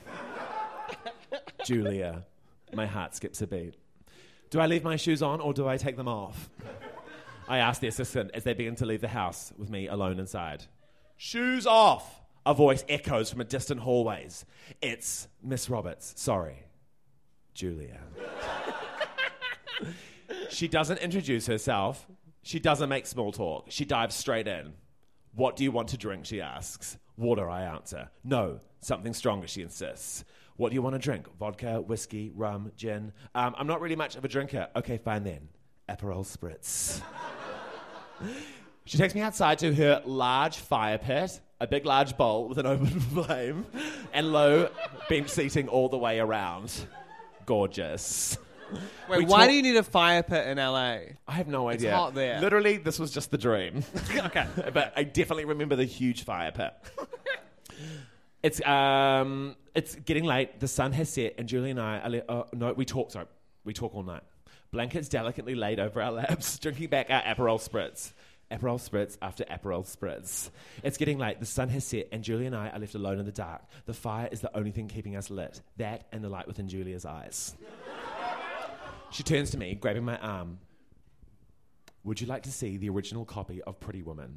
Julia. My heart skips a beat. Do I leave my shoes on or do I take them off? I ask the assistant as they begin to leave the house with me alone inside. Shoes off! A voice echoes from a distant hallways. It's Miss Roberts. Sorry. Julia. She doesn't introduce herself. She doesn't make small talk. She dives straight in. What do you want to drink, she asks. Water, I answer. No, something stronger, she insists. What do you want to drink? Vodka, whiskey, rum, gin? Um, I'm not really much of a drinker. Okay, fine then. Aperol Spritz. She takes me outside to her large fire pit, a big large bowl with an open flame, and low bench seating all the way around. Gorgeous. Wait, We why talk- do you need a fire pit in L A? I have no It's idea. hot there. Literally, this was just the dream. Okay. But I definitely remember the huge fire pit. It's um, it's getting late. The sun has set, and Julie and I, are le- uh, no, we talk. Sorry, we talk all night. Blankets delicately laid over our laps, drinking back our Aperol Spritz. Aperol Spritz after Aperol Spritz. It's getting late. The sun has set, and Julie and I are left alone in the dark. The fire is the only thing keeping us lit. That and the light within Julia's eyes. She turns to me, grabbing my arm. Would you like to see the original copy of Pretty Woman?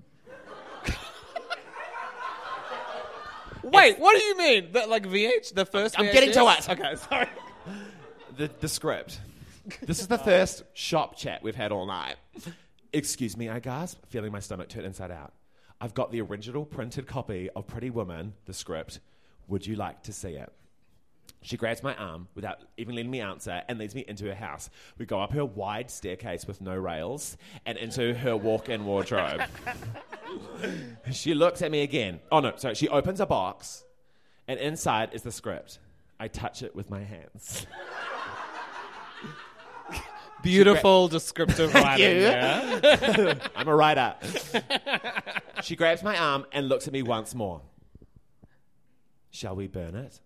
Wait, what do you mean? The, like V H, the first I'm V H S? getting to it. Okay, sorry. The, the script. This is the first shop chat we've had all night. Excuse me, I gasp, feeling my stomach turn inside out. I've got the original printed copy of Pretty Woman, the script. Would you like to see it? She grabs my arm without even letting me answer and leads me into her house. We go up her wide staircase with no rails and into her walk-in wardrobe. She looks at me again. Oh, no, sorry. She opens a box and inside is the script. I touch it with my hands. Beautiful descriptive writing. you. Yeah? I'm a writer. She grabs my arm and looks at me once more. Shall we burn it?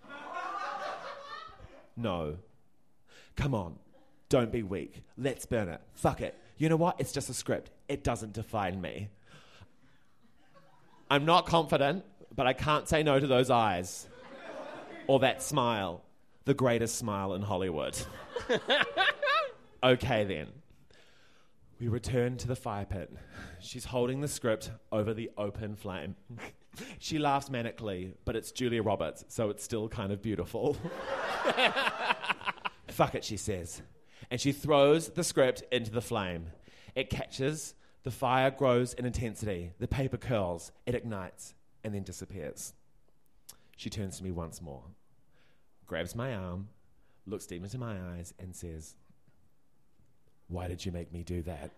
No. Come on. Don't be weak. Let's burn it. Fuck it. You know what? It's just a script. It doesn't define me. I'm not confident, but I can't say no to those eyes. Or that smile. The greatest smile in Hollywood. Okay, then. We return to the fire pit. She's holding the script over the open flame. She laughs manically, but it's Julia Roberts, so it's still kind of beautiful. Fuck it, she says. And she throws the script into the flame. It catches, the fire grows in intensity, the paper curls, it ignites, and then disappears. She turns to me once more, grabs my arm, looks deep into my eyes, and says, why did you make me do that?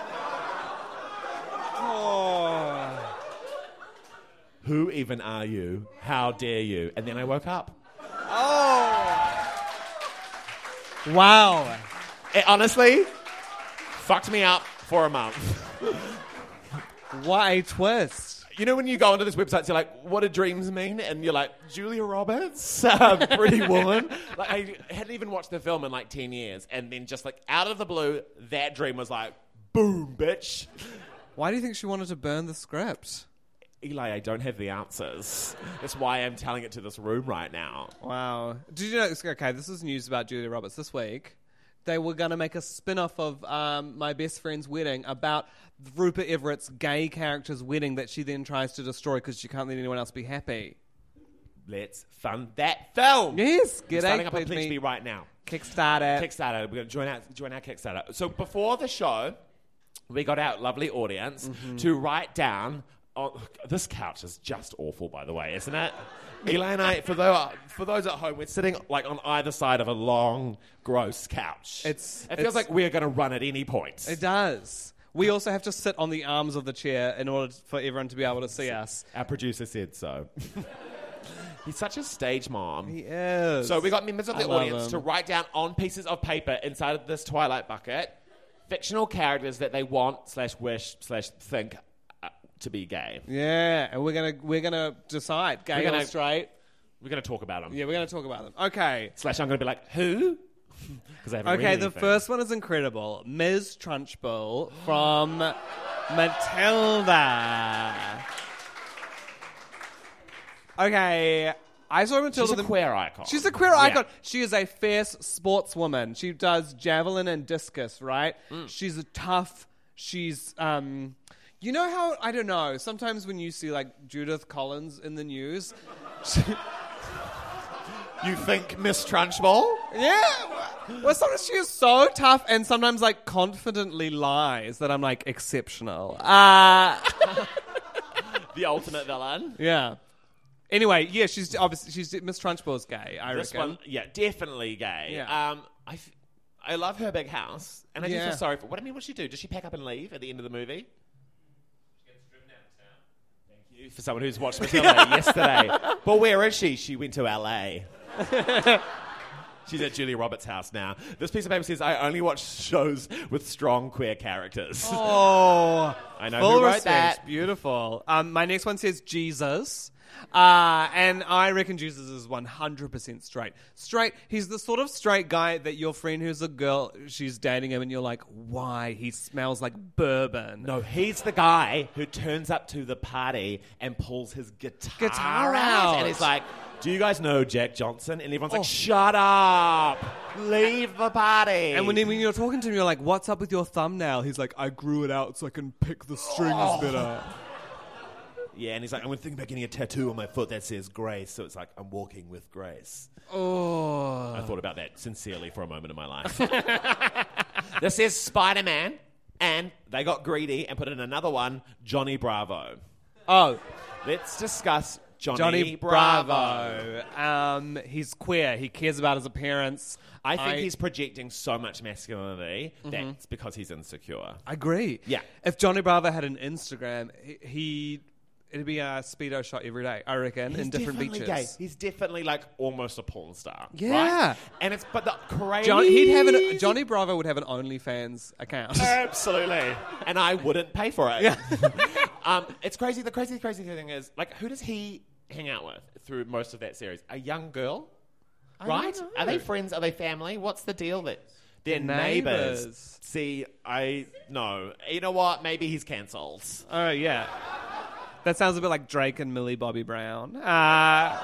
Oh. Who even are you? How dare you? And then I woke up. Oh. Wow. It honestly fucked me up for a month. What a twist. You know when you go onto this website, you're like, what do dreams mean? And you're like, Julia Roberts, uh, Pretty Woman. Like, I hadn't even watched the film in like ten years. And then just like out of the blue, that dream was like, boom, bitch. Why do you think she wanted to burn the script? Eli, I don't have the answers. That's why I'm telling it to this room right now. Wow. Did you know, okay, this is news about Julia Roberts this week. They were going to make a spin-off of um, My Best Friend's Wedding about Rupert Everett's gay character's wedding that she then tries to destroy because she can't let anyone else be happy. Let's fund that film. Yes, get starting eight, up on please, Please me. Be right now. Kickstarter. Kickstarter. We're going to join our, join our Kickstarter. So before the show, we got our lovely audience mm-hmm. to write down... Oh, this couch is just awful, by the way, isn't it? Eli and I, for those, for those at home, we're sitting like on either side of a long, gross couch. It's, it feels it's, like we're going to run at any point. It does. We also have to sit on the arms of the chair in order for everyone to be able to see us. Our producer said so. He's such a stage mom. He is. So we got members of the I love audience him. to write down on pieces of paper inside of this Twilight bucket fictional characters that they want slash wish slash think uh, to be gay. Yeah, and we're gonna we're gonna decide gay We're gonna- or straight. We're going to talk about them. Yeah, we're gonna talk about them. Okay. Slash I'm going to be like, who? Because I haven't read Okay, the anything. first one is incredible. Miz Trunchbull from Matilda. Okay, I saw Matilda. She's a the- queer icon. She's a queer Yeah. icon. She is a fierce sportswoman. She does javelin and discus, right? Mm. She's a tough. She's, um, you know how, I don't know, sometimes when you see like Judith Collins in the news, she, You think Miss Trunchbull? yeah, well, sometimes she is so tough and sometimes like confidently lies that I'm like exceptional. Uh, The ultimate villain. yeah. Anyway, yeah, she's obviously, she's Miss Trunchbull's gay, I This reckon. one, yeah, definitely gay. Yeah. Um, I, f- I love her big house, and I do Yeah. feel sorry for. What I mean, what does she do? Does she pack up and leave at the end of the movie? She gets driven out of town. Thank you for someone who's watched Matilda yesterday. But where is she? She went to L A. She's at Julia Roberts' house now. This piece of paper says, "I only watch shows with strong queer characters." Oh, I know full who wrote respect. that. Beautiful. Um, my next one says Jesus. Uh, and I reckon Jesus is one hundred percent straight. Straight, he's the sort of straight guy that your friend who's a girl, she's dating him and you're like, why? He smells like bourbon. No, he's the guy who turns up to the party and pulls his guitar, Guitar out. And he's like, do you guys know Jack Johnson? And everyone's Oh. like, shut up. Leave the party. And when, when you're talking to him, you're like, what's up with your thumbnail? He's like, I grew it out so I can pick the strings Oh. better. Yeah, and he's like, I'm thinking about getting a tattoo on my foot that says Grace. So it's like, I'm walking with Grace. Oh. I thought about that sincerely for a moment in my life. This says Spider-Man. And they got greedy and put in another one, Johnny Bravo. Oh. Let's discuss Johnny, Johnny Bravo. Bravo. Um, he's queer. He cares about his appearance. I think he's projecting so much masculinity that's because he's insecure. I agree. Yeah. If Johnny Bravo had an Instagram, he, he it'd be a speedo shot every day, I reckon, He's in different definitely beaches. gay. He's definitely like almost a porn star. Yeah. Right? And it's but the crazy John, he'd have an, Johnny Bravo would have an OnlyFans account. Absolutely. And I wouldn't pay for it. Yeah. um, it's crazy. The crazy, crazy thing is, like, who does he hang out with through most of that series? A young girl? Right? don't know. Are they friends? Are they family? What's the deal that they're Neighbours. neighbours? See, I no. You know what? Maybe he's cancelled. Oh, yeah. That sounds a bit like Drake and Millie Bobby Brown. Uh,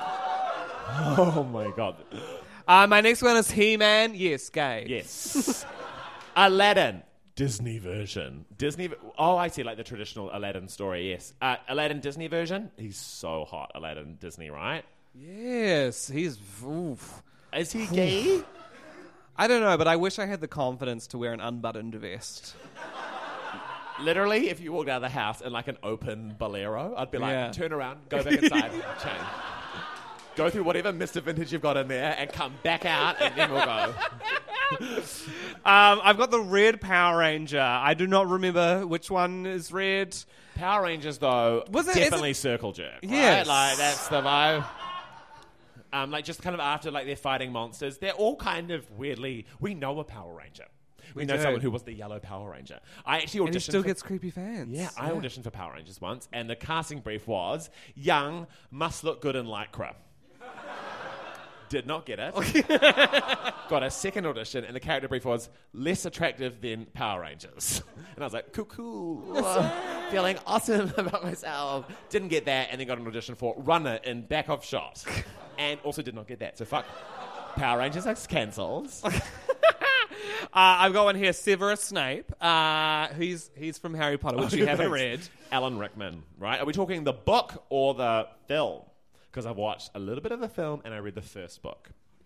Oh my god. uh, my next one is He-Man. Yes, gay. Yes. Aladdin. Disney version. Disney. Oh, I see. Like the traditional Aladdin story. Yes. Uh, Aladdin Disney version. He's so hot. Aladdin Disney, right? Yes, he's... Oof. Is he gay? I don't know, but I wish I had the confidence to wear an unbuttoned vest. Literally, if you walked out of the house in like an open bolero, I'd be like, Yeah. turn around, go back inside, change. Go through whatever Mister Vintage you've got in there and come back out and then we'll go. Um, I've got the red Power Ranger. I do not remember which one is red. Power Rangers, though, Was it- is definitely it- circle jerk. Right? Yes. Like, that's the vibe. Um, like, just kind of after, like, they're fighting monsters, they're all kind of weirdly... We know a Power Ranger. We, We know do. someone who was the yellow Power Ranger. I actually auditioned And he still for... gets creepy fans. Yeah, I auditioned for Power Rangers once, and the casting brief was, young, must look good in Lycra. Did not get it. Got a second audition, and the character brief was less attractive than Power Rangers. And I was like, cool, cool. Feeling awesome about myself. Didn't get that, and then got an audition for Runner in Back of Shot. And also did not get that. So fuck Power Rangers, that's cancelled. Uh, I've got one here, Severus Snape. Uh, he's he's from Harry Potter, which you haven't read. Alan Rickman, right? Are we talking the book or the film? Because I've watched a little bit of the film and I read the first book.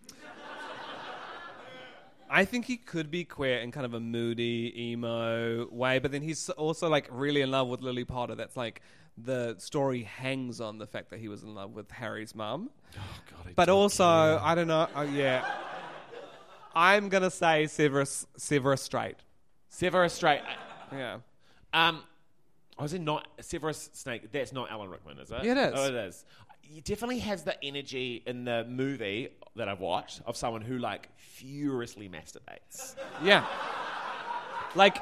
I think he could be queer in kind of a moody, emo way, but then he's also like really in love with Lily Potter. That's like the story hangs on the fact that he was in love with Harry's mum. Oh, God, I But don't also, care. I don't know. Oh, yeah. I'm going to say Severus, Severus Straight. Severus Straight. Yeah. Um, I was in not Severus Snake. That's not Alan Rickman, is it? Yeah, it is. Oh, it is. He definitely has the energy in the movie that I've watched of someone who like furiously masturbates. Yeah. Like,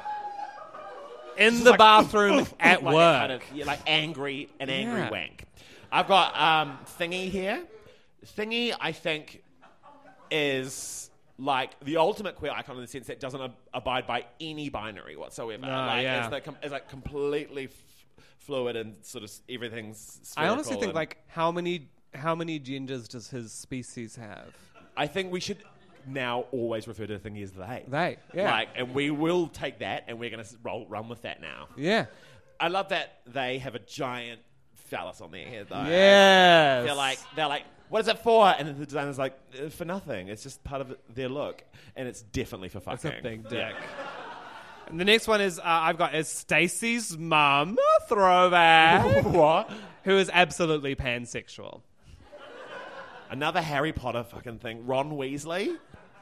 in Just the like, bathroom at like work. kind of, yeah, like angry, an angry Yeah. wank. I've got um, Thingy here. Thingy, I think, is like the ultimate queer icon in the sense that doesn't ab- abide by any binary whatsoever. No, like, yeah. it's, like, com- it's like completely f- fluid and sort of s- everything's I spherical honestly think, and- like, how many how many genders does his species have? I think we should now always refer to Thingy as they. They, yeah. Like, and we will take that and we're going to roll run with that now. Yeah. I love that they have a giant phallus on their head, though. Yes. They're like, they're like, what is it for? And then the designer's like, "Uh, for nothing. It's just part of their look. And it's definitely for It's fucking. a big Yeah. dick. And the next one is, uh, I've got is Stacey's mum, throwback, What? who is absolutely pansexual. Another Harry Potter fucking thing. Ron Weasley.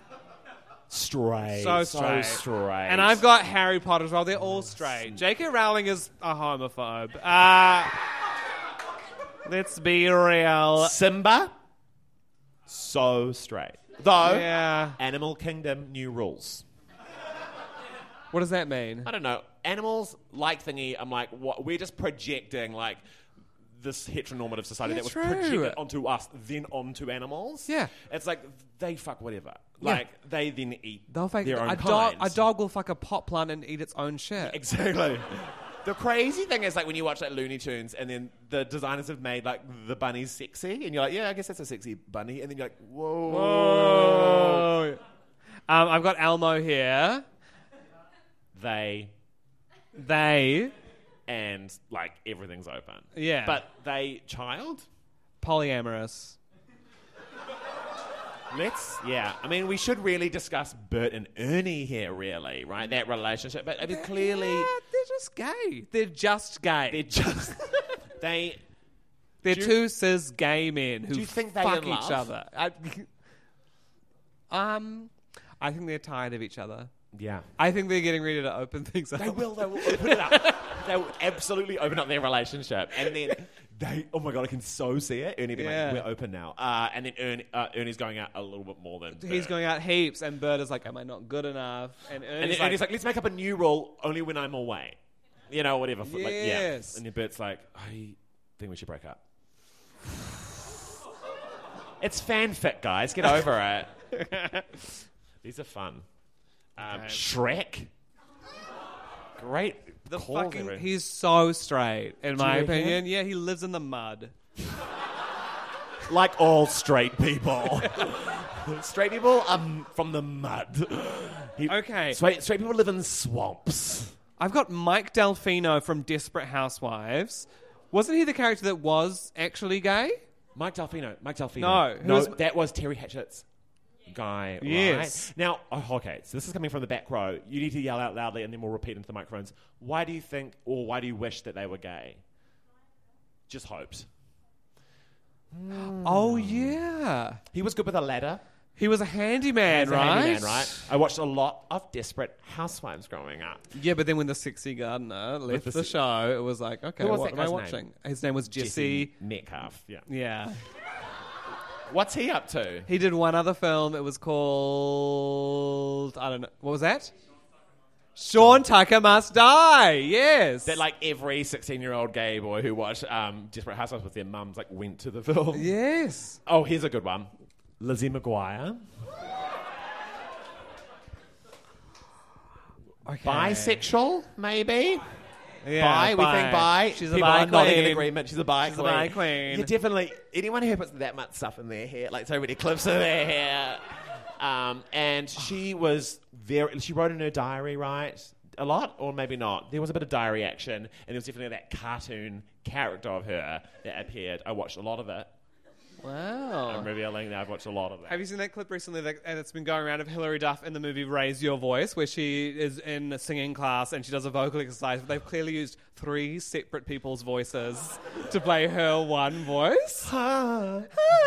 Straight. So straight. So straight. And I've got Harry Potter as well. They're all straight. J K Rowling is a homophobe. Uh, let's be real. Simba. So straight. Though, Yeah. Animal Kingdom, new rules. What does that mean? I don't know. Animals like Thingy, I'm like, what? We're just projecting like this heteronormative society Yeah, that was true. projected onto us, then onto animals. Yeah. It's like they fuck whatever. Yeah. Like they then eat They'll fake their own a dog. kinds. A dog will fuck a pot plant and eat its own shit. Exactly. The crazy thing is like when you watch like Looney Tunes and then the designers have made like the bunnies sexy and you're like, yeah, I guess that's a sexy bunny. And then you're like, whoa. Whoa. Um, I've got Elmo here. They They and like everything's open. Yeah. But they child? polyamorous. Let's, yeah. I mean, we should really discuss Bert and Ernie here, really, right? That relationship. But I mean, clearly, Yeah, they're just gay. They're just gay. they're just, they, They're do you- two cis gay men who do you think they're fuck in each love? other. I, um, I think they're tired of each other. yeah. I think they're getting ready to open things up. They will, they will open it up. They will absolutely open up their relationship. And then they, oh my God, I can so see it. Ernie being Yeah. like, we're open now. Uh, and then Ernie, uh, Ernie's going out a little bit more than He's Bert. going out heaps, and Bert is like, "Am I not good enough?" And Ernie's, And then like, Ernie's like, let's make up a new rule only when I'm away. You know, whatever. Like, yeah. Yes. And then Bert's like, I think we should break up. It's fanfic, guys. Get over it. These are fun. Um, Okay. Shrek. Great. the calls, fucking, everyone. he's so straight, in my reckon? opinion. Yeah, he lives in the mud. Like all straight people. Straight people are from the mud. He- Okay. Straight, straight people live in swamps. I've got Mike Delfino from Desperate Housewives. Wasn't he the character that was actually gay? Mike Delfino. Mike Delfino. No, who no, was- that was Terry Hatchett's guy. Yes. Right? Now, oh, okay, so this is coming from the back row. You need to yell out loudly and then we'll repeat into the microphones. Why do you think, or why do you wish that they were gay? Just hoped. Oh, yeah. He was good with a ladder. He was a handyman, He's a right? handyman, right? I watched a lot of Desperate Housewives growing up. Yeah, but then when the sexy gardener left the the, s- show, it was like, okay, Who was what that am I guy's watching? name? His name was Jesse. Metcalf. Yeah. Yeah. What's he up to? He did one other film. It was called, I don't know, what was that? Sean Tucker Must Die. Yes. That like every sixteen-year-old gay boy who watched um, Desperate Housewives with their mums like went to the film. Yes. Oh, here's a good one. Lizzie McGuire. Okay. Bisexual, maybe. Yeah, bi, we think bi. She's a People bi are nodding in queen. agreement. She's a bi She's a queen. bi queen. Yeah, definitely. Anyone who puts that much stuff in their hair, like so many clips in their hair. Um, and she was very. She wrote in her diary, right? A lot, or maybe not. There was a bit of diary action, and there was definitely that cartoon character of her that appeared. I watched a lot of it. Wow. I'm revealing that I've watched a lot of it. Have you seen that clip recently that, and it's been going around of Hilary Duff in the movie Raise Your Voice, where she is in a singing class and she does a vocal exercise, but they've clearly used three separate people's voices to play her one voice? I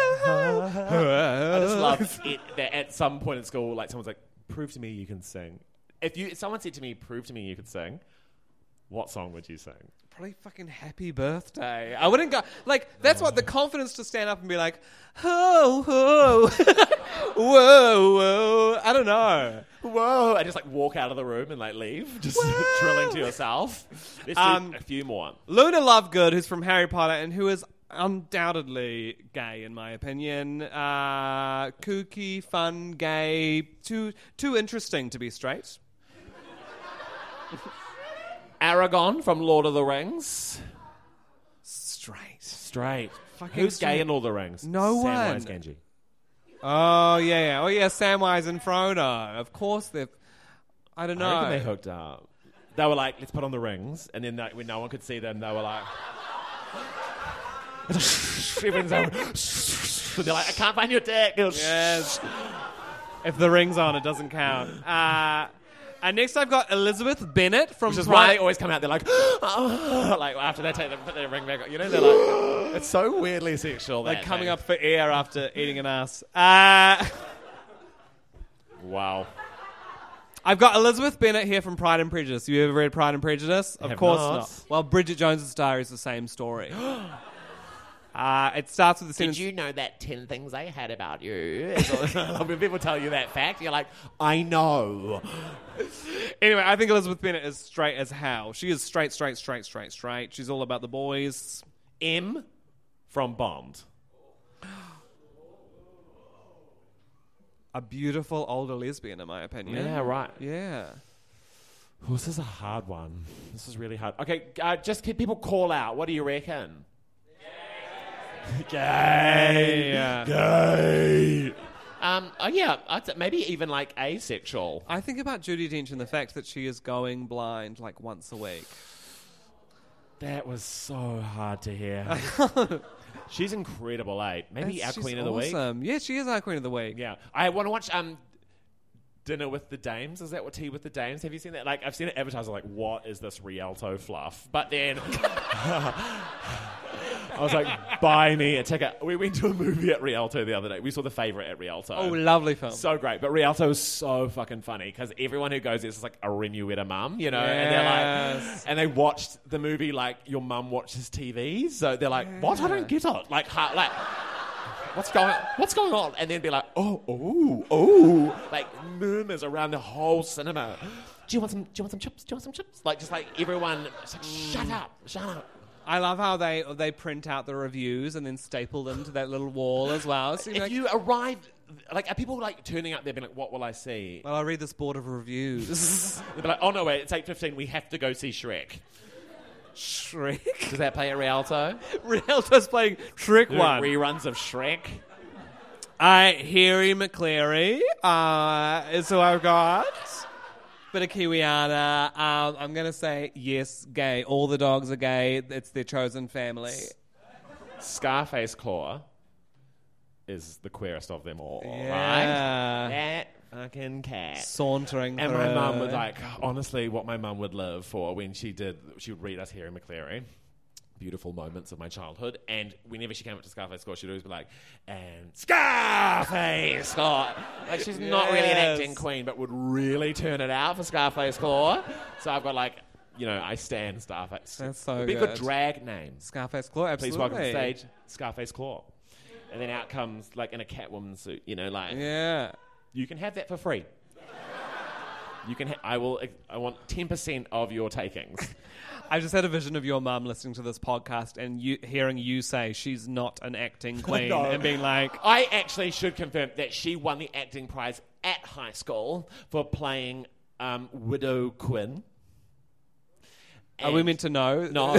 just love it that at some point in school, like someone's like, "Prove to me you can sing." If you, if someone said to me, "Prove to me you could sing," what song would you sing? Probably fucking Happy Birthday. I wouldn't go, like, that's what the confidence to stand up and be like, oh, oh, whoa, whoa. I don't know. Whoa! And just like walk out of the room and like leave, just trilling to yourself. Let's Um, do a few more. Luna Lovegood, who's from Harry Potter and who is undoubtedly gay, in my opinion. Uh, kooky, fun, gay, too too interesting to be straight. Aragon from Lord of the Rings. Straight. Straight. Fucking Who's straight. gay in Lord of the Rings? No Samwise one. Gamgee. Oh, yeah, yeah. Oh, yeah, Samwise and Frodo. Of course they've... I don't know. I reckon they hooked up. They were like, let's put on the rings. And then like, when no one could see them, they were like... Everyone's like, they're like, I can't find your dick. Yes. If the ring's on, it doesn't count. Uh, and next I've got Elizabeth Bennett from... Which is Pri- why they always come out, they're like, oh, like after they take them, put their ring back on. You know, they're like, it's so weirdly sexual. Like that coming thing. up for air after eating an ass. Uh, Wow. I've got Elizabeth Bennett here from Pride and Prejudice. You ever read Pride and Prejudice? Of Have course not. not. Well, Bridget Jones's Diary is the same story. uh, it starts with the sentence... Did you know that ten things I had about you? When people tell you that fact, you're like, I know. Anyway, I think Elizabeth Bennett is straight as hell. She is straight, straight, straight, straight, straight. She's all about the boys. M from Bond. A beautiful older lesbian, in my opinion. Yeah, right. Yeah. Oh, this is a hard one. This is really hard. Okay, uh, just keep people call out. What do you reckon? Gay. Yeah. Gay. Um, oh, yeah, I'd say maybe even like asexual. I think about Judi Dench and the fact that she is going blind like once a week. That was so hard to hear. She's incredible, eh? Maybe That's- our Queen she's of the Week. awesome. Yeah, she is our Queen of the Week. Yeah, I want to watch um, Dinner with the Dames. Is that what Tea with the Dames? Have you seen that? Like, I've seen it advertised. Like, what is this Rialto fluff? But then I was like, buy me a ticket. We went to a movie at Rialto the other day. We saw The Favourite at Rialto. Oh, lovely film. So great, but Rialto is so fucking funny because everyone who goes there is like a Remuetta mum, you know, and they're like, Yes. and they watched the movie like your mum watches T V, so they're like, what? I don't get it. Like, ha- like, what's going, what's going on? And then be like, oh, oh, oh, like murmurs around the whole cinema. Do you want some? Do you want some chips? Do you want some chips? Like, just like everyone, it's like, shut up, shut up. I love how they they print out the reviews and then staple them to that little wall as well. So you're If like, you arrive, like, are people like turning up there being like, what will I see? well, I'll read this board of reviews. They'll be like, oh no, wait, it's eight fifteen, we have to go see Shrek. Shrek? Does that play at Rialto? Rialto's playing Shrek Doing one. reruns of Shrek. Uh, Harry McCleary uh, is who I've got. Bit of Kiwiana. Um, I'm going to say yes, gay. All the dogs are gay. It's their chosen family. Scarface Claw is the queerest of them all, Yeah. right? That fucking cat. Sauntering And through. my mum would like, honestly, what my mum would live for when she did, she would read us Harry McCleary. beautiful moments of my childhood. And whenever she came up to Scarface Score, she'd always be like, and Scarface Score. Like, she's not really an Yes. acting queen, but would really turn it out for Scarface Score. So I've got like, you know, I stand Scarface. That's so It'd be a good good. drag name. Scarface Claw, Please absolutely. welcome to stage Scarface Claw. And then out comes like in a Catwoman suit, you know, like Yeah. you can have that for free. You can. Ha- I will. I want ten percent of your takings. I just had a vision of your mum listening to this podcast and you hearing you say she's not an acting queen No. and being like, I actually should confirm that she won the acting prize at high school for playing um, Widow Quinn. are we meant to know? No.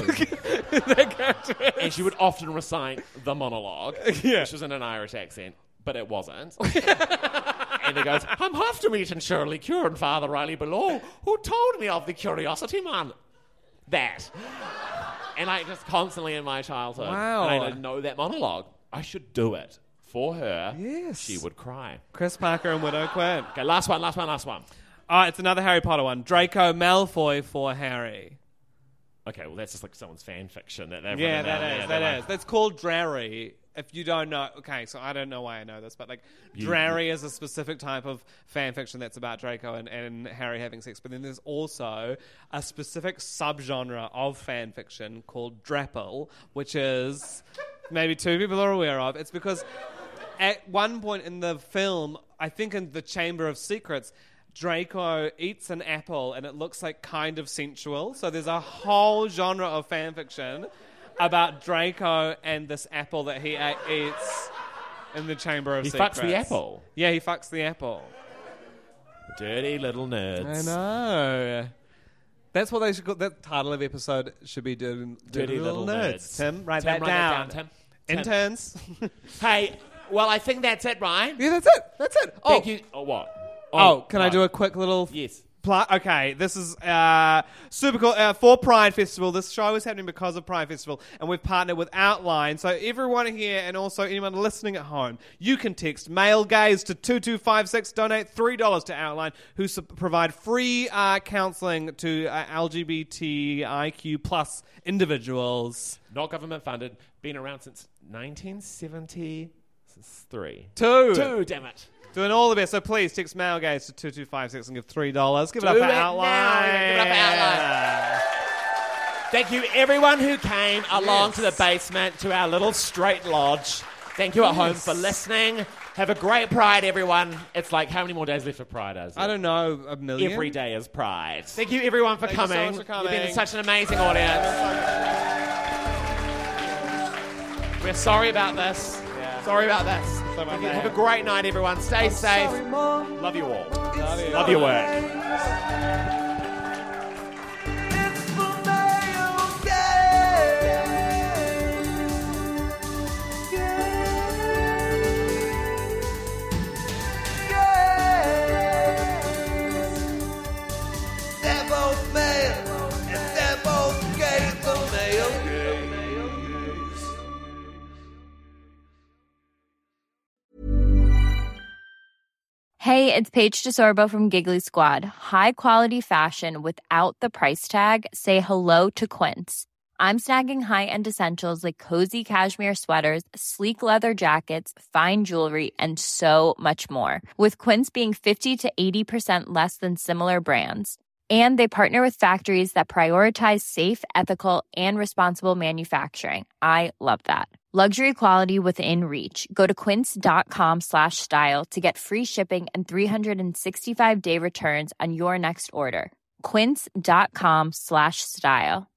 And she would often recite the monologue, Yeah. which was in an Irish accent, but it wasn't. And it goes, I'm after meeting Shirley Cure and Father Riley below, who told me of the Curiosity Man. That. And like just constantly in my childhood. Wow. And I didn't know that monologue. I should do it for her. Yes. She would cry. Chris Parker and Widow Quinn. Okay, last one, last one, last one. Oh, it's another Harry Potter one. Draco Malfoy for Harry. Okay, well that's just like someone's fan fiction that they've Yeah, written that down is, there. that They're is. like, That's called Drarry. If you don't know, okay, so I don't know why I know this, but like You- Drarry is a specific type of fan fiction that's about Draco and, and Harry having sex. But then there's also a specific subgenre of fan fiction called Drapple, which is maybe two people are aware of. It's because at one point in the film, I think in the Chamber of Secrets, Draco eats an apple and it looks like kind of sensual. So there's a whole genre of fan fiction about Draco and this apple that he a- eats in the Chamber of He Secrets. fucks the apple? Yeah, he fucks the apple. dirty little nerds. I know. That's what they should call. That title of episode should be Dirty, Dirty Little Nerds. Tim, write Tim, that write down. that down, Tim. Tim. Interns. Hey, well, I think that's it, Ryan. Yeah, that's it. That's it. Oh, Thank you. Oh, what? Oh, can I right. do a quick little... Yes. Pl- okay, this is uh, super cool. Uh, for Pride Festival, this show is happening because of Pride Festival, and we've partnered with Outline. So everyone here and also anyone listening at home, you can text Male Gaze to two two five six, donate three dollars to Outline, who su- provide free uh, counselling to uh, L G B T I Q plus individuals. Not government funded. Been around since nineteen seventy-three. Two. Two, damn it. Doing all the best. So please text Male Gaze to two two five six and give three dollars. Give it Do up for it Outline. now. Give it up for Outline. Thank you, everyone who came along to the basement to our little straight lodge. Thank you at home for listening. Have a great Pride, everyone. It's like, how many more days left for Pride, is it? I don't know, a million? Every day is Pride. Thank you, everyone, for Thank you so coming. much for coming. You've been such an amazing audience. We're sorry about this. Yeah. Sorry about this. Sorry about that. Have a great night, everyone. Stay safe. Sorry, Mom. Love you all. Love you. Love your work. It's the male gaze. Gaze. They're both male, and they're both gay. The male gaze. Hey, it's Paige DeSorbo from Giggly Squad. High quality fashion without the price tag. Say hello to Quince. I'm snagging high-end essentials like cozy cashmere sweaters, sleek leather jackets, fine jewelry, and so much more. With Quince being fifty to eighty percent less than similar brands. And they partner with factories that prioritize safe, ethical, and responsible manufacturing. I love that. Luxury quality within reach. Go to quince.com slash style to get free shipping and three sixty-five day returns on your next order. Quince.com slash style.